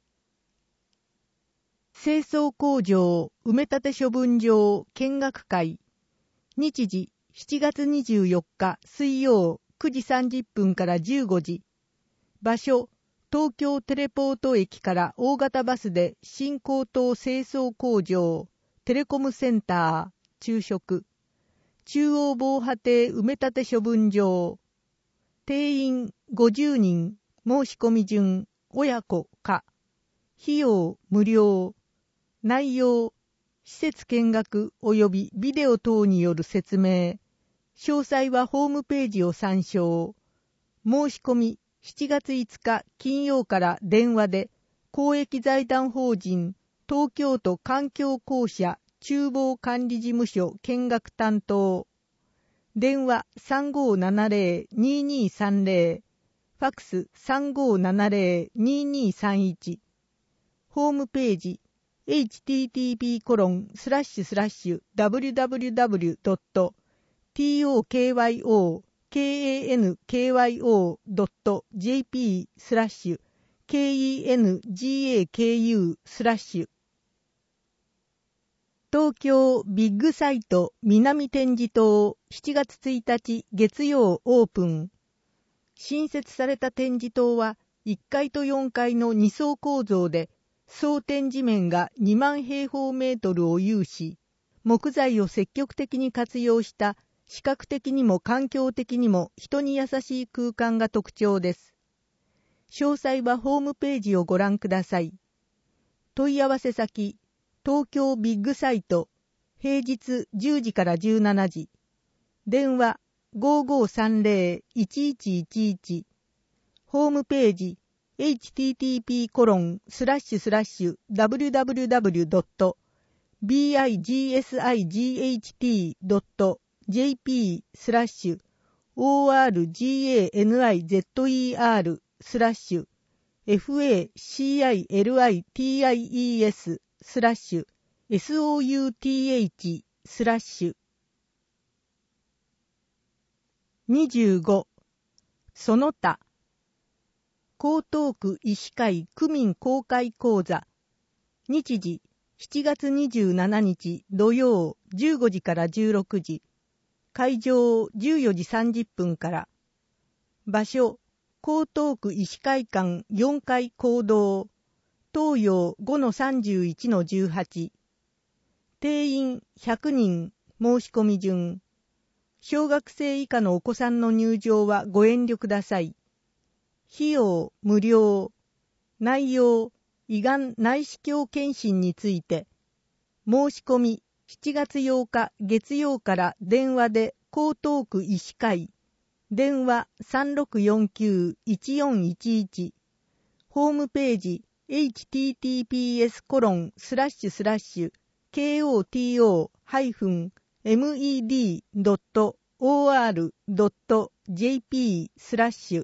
清掃工場埋め立て処分場見学会。日時しちがつにじゅうよっか水曜くじさんじゅっぷんからじゅうごじ。場所、東京テレポート駅から大型バスで新高等清掃工場テレコムセンター昼食。中央防波堤埋め立て処分場。定員ごじゅうにん申し込み順親子か。費用無料。内容、施設見学及びビデオ等による説明。詳細はホームページを参照。申し込みしちがついつか金曜から電話で公益財団法人東京都環境公社厨房管理事務所見学担当。電話 さんごーななゼロ にーにーさんゼロ。 ファックス さんごーななぜろ にーにーさんいち、ホームページ エイチティーティーピーコロンスラッシュスラッシュダブリュダブリュダブリュドットトーキョーカンキョードットジェーピースラッシュ ケンガク スラッシュ東京ビッグサイト南展示棟しちがつついたち月曜オープン。新設された展示棟はいっかいとよんかいのに層構造で、総展示面がにまんへいほうメートルを有し、木材を積極的に活用した視覚的にも環境的にも人に優しい空間が特徴です。詳細はホームページをご覧ください。問い合わせ先、東京ビッグサイト、平日じゅうじからじゅうしちじ、電話 ごーごーさんぜろ いちいちいちいち、ホームページ エイチティーティーピーコロンスラッシュスラッシュダブリュダブリュダブリュドットビッグサイトドットジェーピースラッシュオーアールジーエーエヌアイゼットイーアールスラッシュエフエーシーアイエルアイティーアイイーエススラッシュ エスオーユーティーエイチ スラッシュにじゅうごその他江東区医師会区民公開講座日時しちがつにじゅうしちにち土曜じゅうごじからじゅうろくじ会場じゅうよじさんじゅっぷんから場所江東区医師会館よんかい講堂東洋 ごのさんじゅういちのじゅうはち 定員ひゃくにん申し込み順小学生以下のお子さんの入場はご遠慮ください。費用無料内容胃がん内視鏡検診について申し込みしちがつようか月曜から電話で江東区医師会電話 さんろくよんきゅういちよんいちいち ホームページ エイチティーティーピーエスコロンスラッシュスラッシュ ケーオーティーオーハイフンエムイーディードットオーアールドットジェーピースラッシュ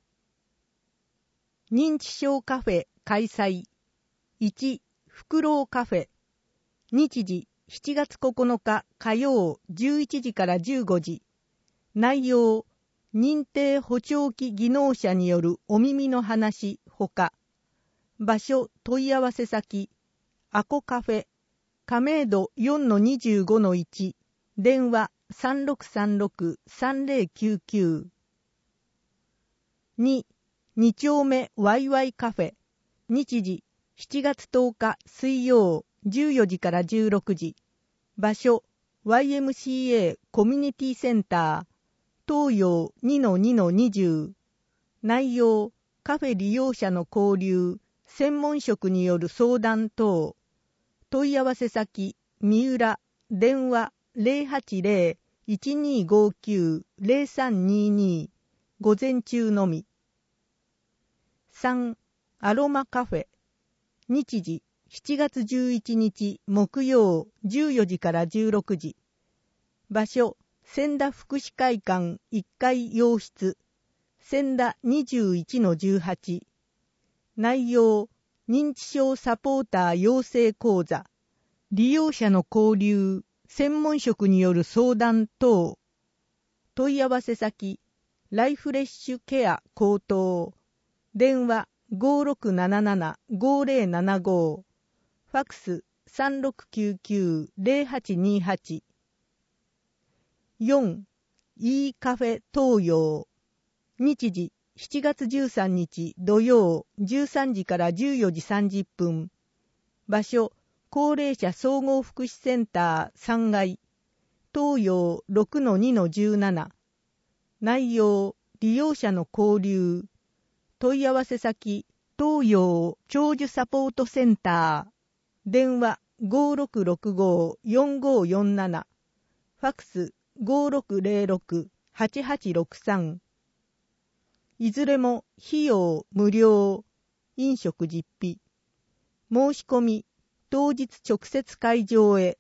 認知症カフェ開催いちフクロウカフェ日時しちがつここのか火曜じゅういちじからじゅうごじ内容認定補聴器技能者によるお耳の話ほか場所問い合わせ先アコカフェ亀戸 よんのにじゅうごのいち電話 さんろくさんろくさんぜろきゅうきゅう にに丁目ワイワイカフェ日時しちがつとおか水曜じゅうよじからじゅうろくじ場所 ワイエムシーエー コミュニティセンター東洋 にのにのにじゅう 内容カフェ利用者の交流専門職による相談等問い合わせ先三浦電話 ゼロはちゼロ いちにごきゅう ゼロさんにに 午前中のみさんアロマカフェ日時しちがつじゅういちにち木曜じゅうよじからじゅうろくじ場所千田福祉会館いっかい洋室千田 にじゅういちのじゅうはち 内容認知症サポーター養成講座利用者の交流専門職による相談等問い合わせ先ライフレッシュケア高等電話 ごろくなななな ごぜろななご ファックス さんろくきゅうきゅう ゼロはちにはち よん いいカフェ東洋日時しちがつじゅうさんにち土曜じゅうさんじからじゅうよじさんじゅっぷん場所高齢者総合福祉センターさんがい東洋 ろくのにのじゅうなな 内容利用者の交流問い合わせ先東洋長寿サポートセンター電話 ごろくろくご よんごよんなな ファックス ごろくぜろろく はちはちろくさんいずれも費用無料飲食実費申し込み当日直接会場へ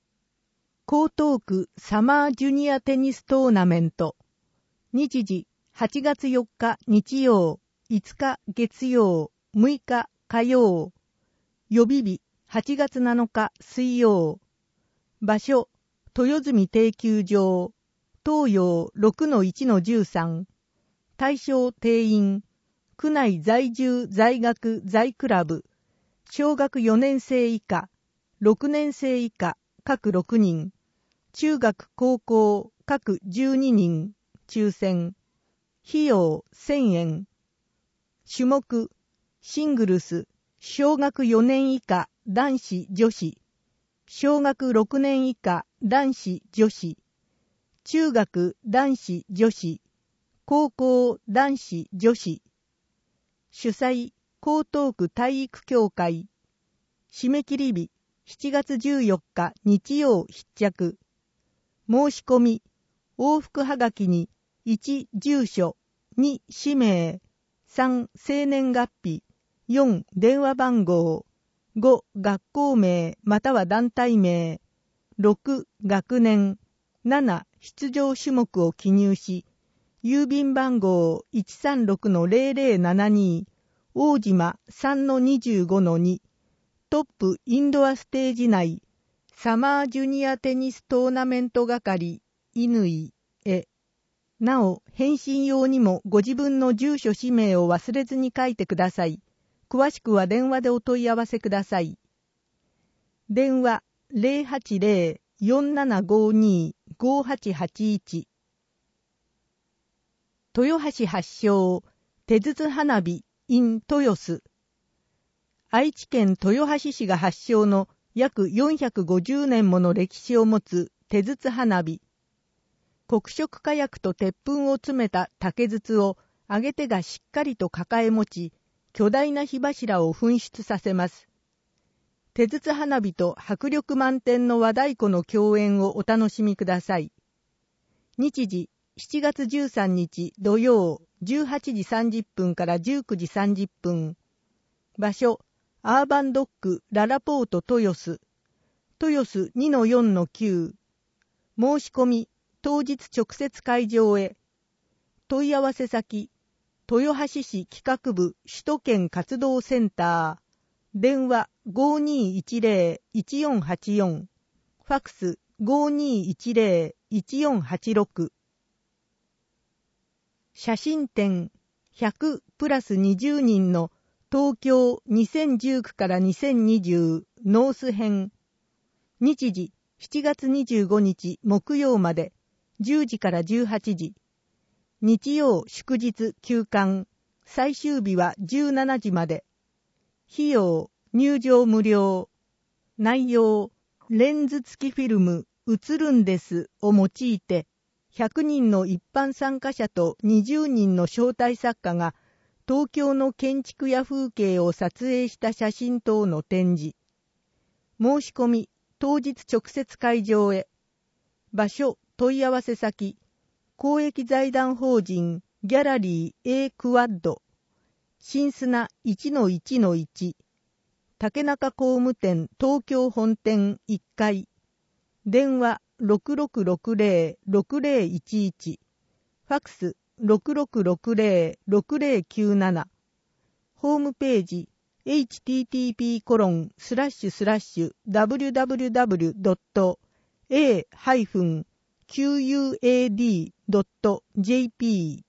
江東区サマージュニアテニストーナメント日時はちがつよっか日曜、いつか月曜、むいか火曜。予備日はちがつなのか水曜。場所、豊住定休場。東洋 ろくのいちのじゅうさん。対象定員。区内在住在学在クラブ。小学よねんせい以下、ろくねんせい以下各ろくにん。中学高校各じゅうににん。抽選。費用せんえん。種目、シングルス、小学よねん以下男子女子。小学ろくねん以下男子女子。中学男子女子。高校男子女子。主催、江東区体育協会。締め切り日、しちがつじゅうよっか日曜必着。申し込み、往復はがきに、いち住所、に氏名、さん生年月日、よん電話番号、ご学校名または団体名、ろく学年、なな出場種目を記入し、郵便番号 いちさんろくのゼロゼロななに、大島 さんのにじゅうごのに、トップインドアステージ内、サマージュニアテニストーナメント係、乾へ。なお、返信用にもご自分の住所氏名を忘れずに書いてください。詳しくは電話でお問い合わせください。電話 ゼロはちゼロ よんななごに ごはちはちいち。豊橋発祥、手筒花火 in 豊洲。愛知県豊橋市が発祥の約よんひゃくごじゅうねんもの歴史を持つ手筒花火。黒色火薬と鉄粉を詰めた竹筒を揚げ手がしっかりと抱え持ち、巨大な火柱を噴出させます。手筒花火と迫力満点の和太鼓の共演をお楽しみください。日時、しちがつじゅうさんにち土曜、じゅうはちじさんじゅっぷんからじゅうくじさんじゅっぷん。場所、アーバンドックララポート豊洲。豊洲 にのよんのきゅう。申し込み、当日直接会場へ。問い合わせ先、豊橋市企画部首都圏活動センター。電話 ごにいちゼロ いちよんはちよん。ファックス ごにいちゼロ いちよんはちろく。写真展ひゃくプラスにじゅうにんの東京にせんじゅうきゅうからにせんにじゅうノース編。日時しちがつにじゅうごにち木曜までじゅうじからじゅうはちじ。日曜祝日休館。最終日はじゅうしちじまで。費用入場無料。内容レンズ付きフィルム映るんですを用いてひゃくにんの一般参加者とにじゅうにんの招待作家が東京の建築や風景を撮影した写真等の展示。申し込み、当日直接会場へ。場所、問い合わせ先、公益財団法人ギャラリー A クワッド、新砂 いちのいちのいち、竹中工務店東京本店いっかい、電話ろくろくろくゼロ ろくゼロいちいち、ファックスろくろくろくゼロ ろくゼロきゅうなな、ホームページ エイチティーティーピーコロンスラッシュスラッシュダブリューダブリューダブリュードットエーキューユーエーディードットジェーピー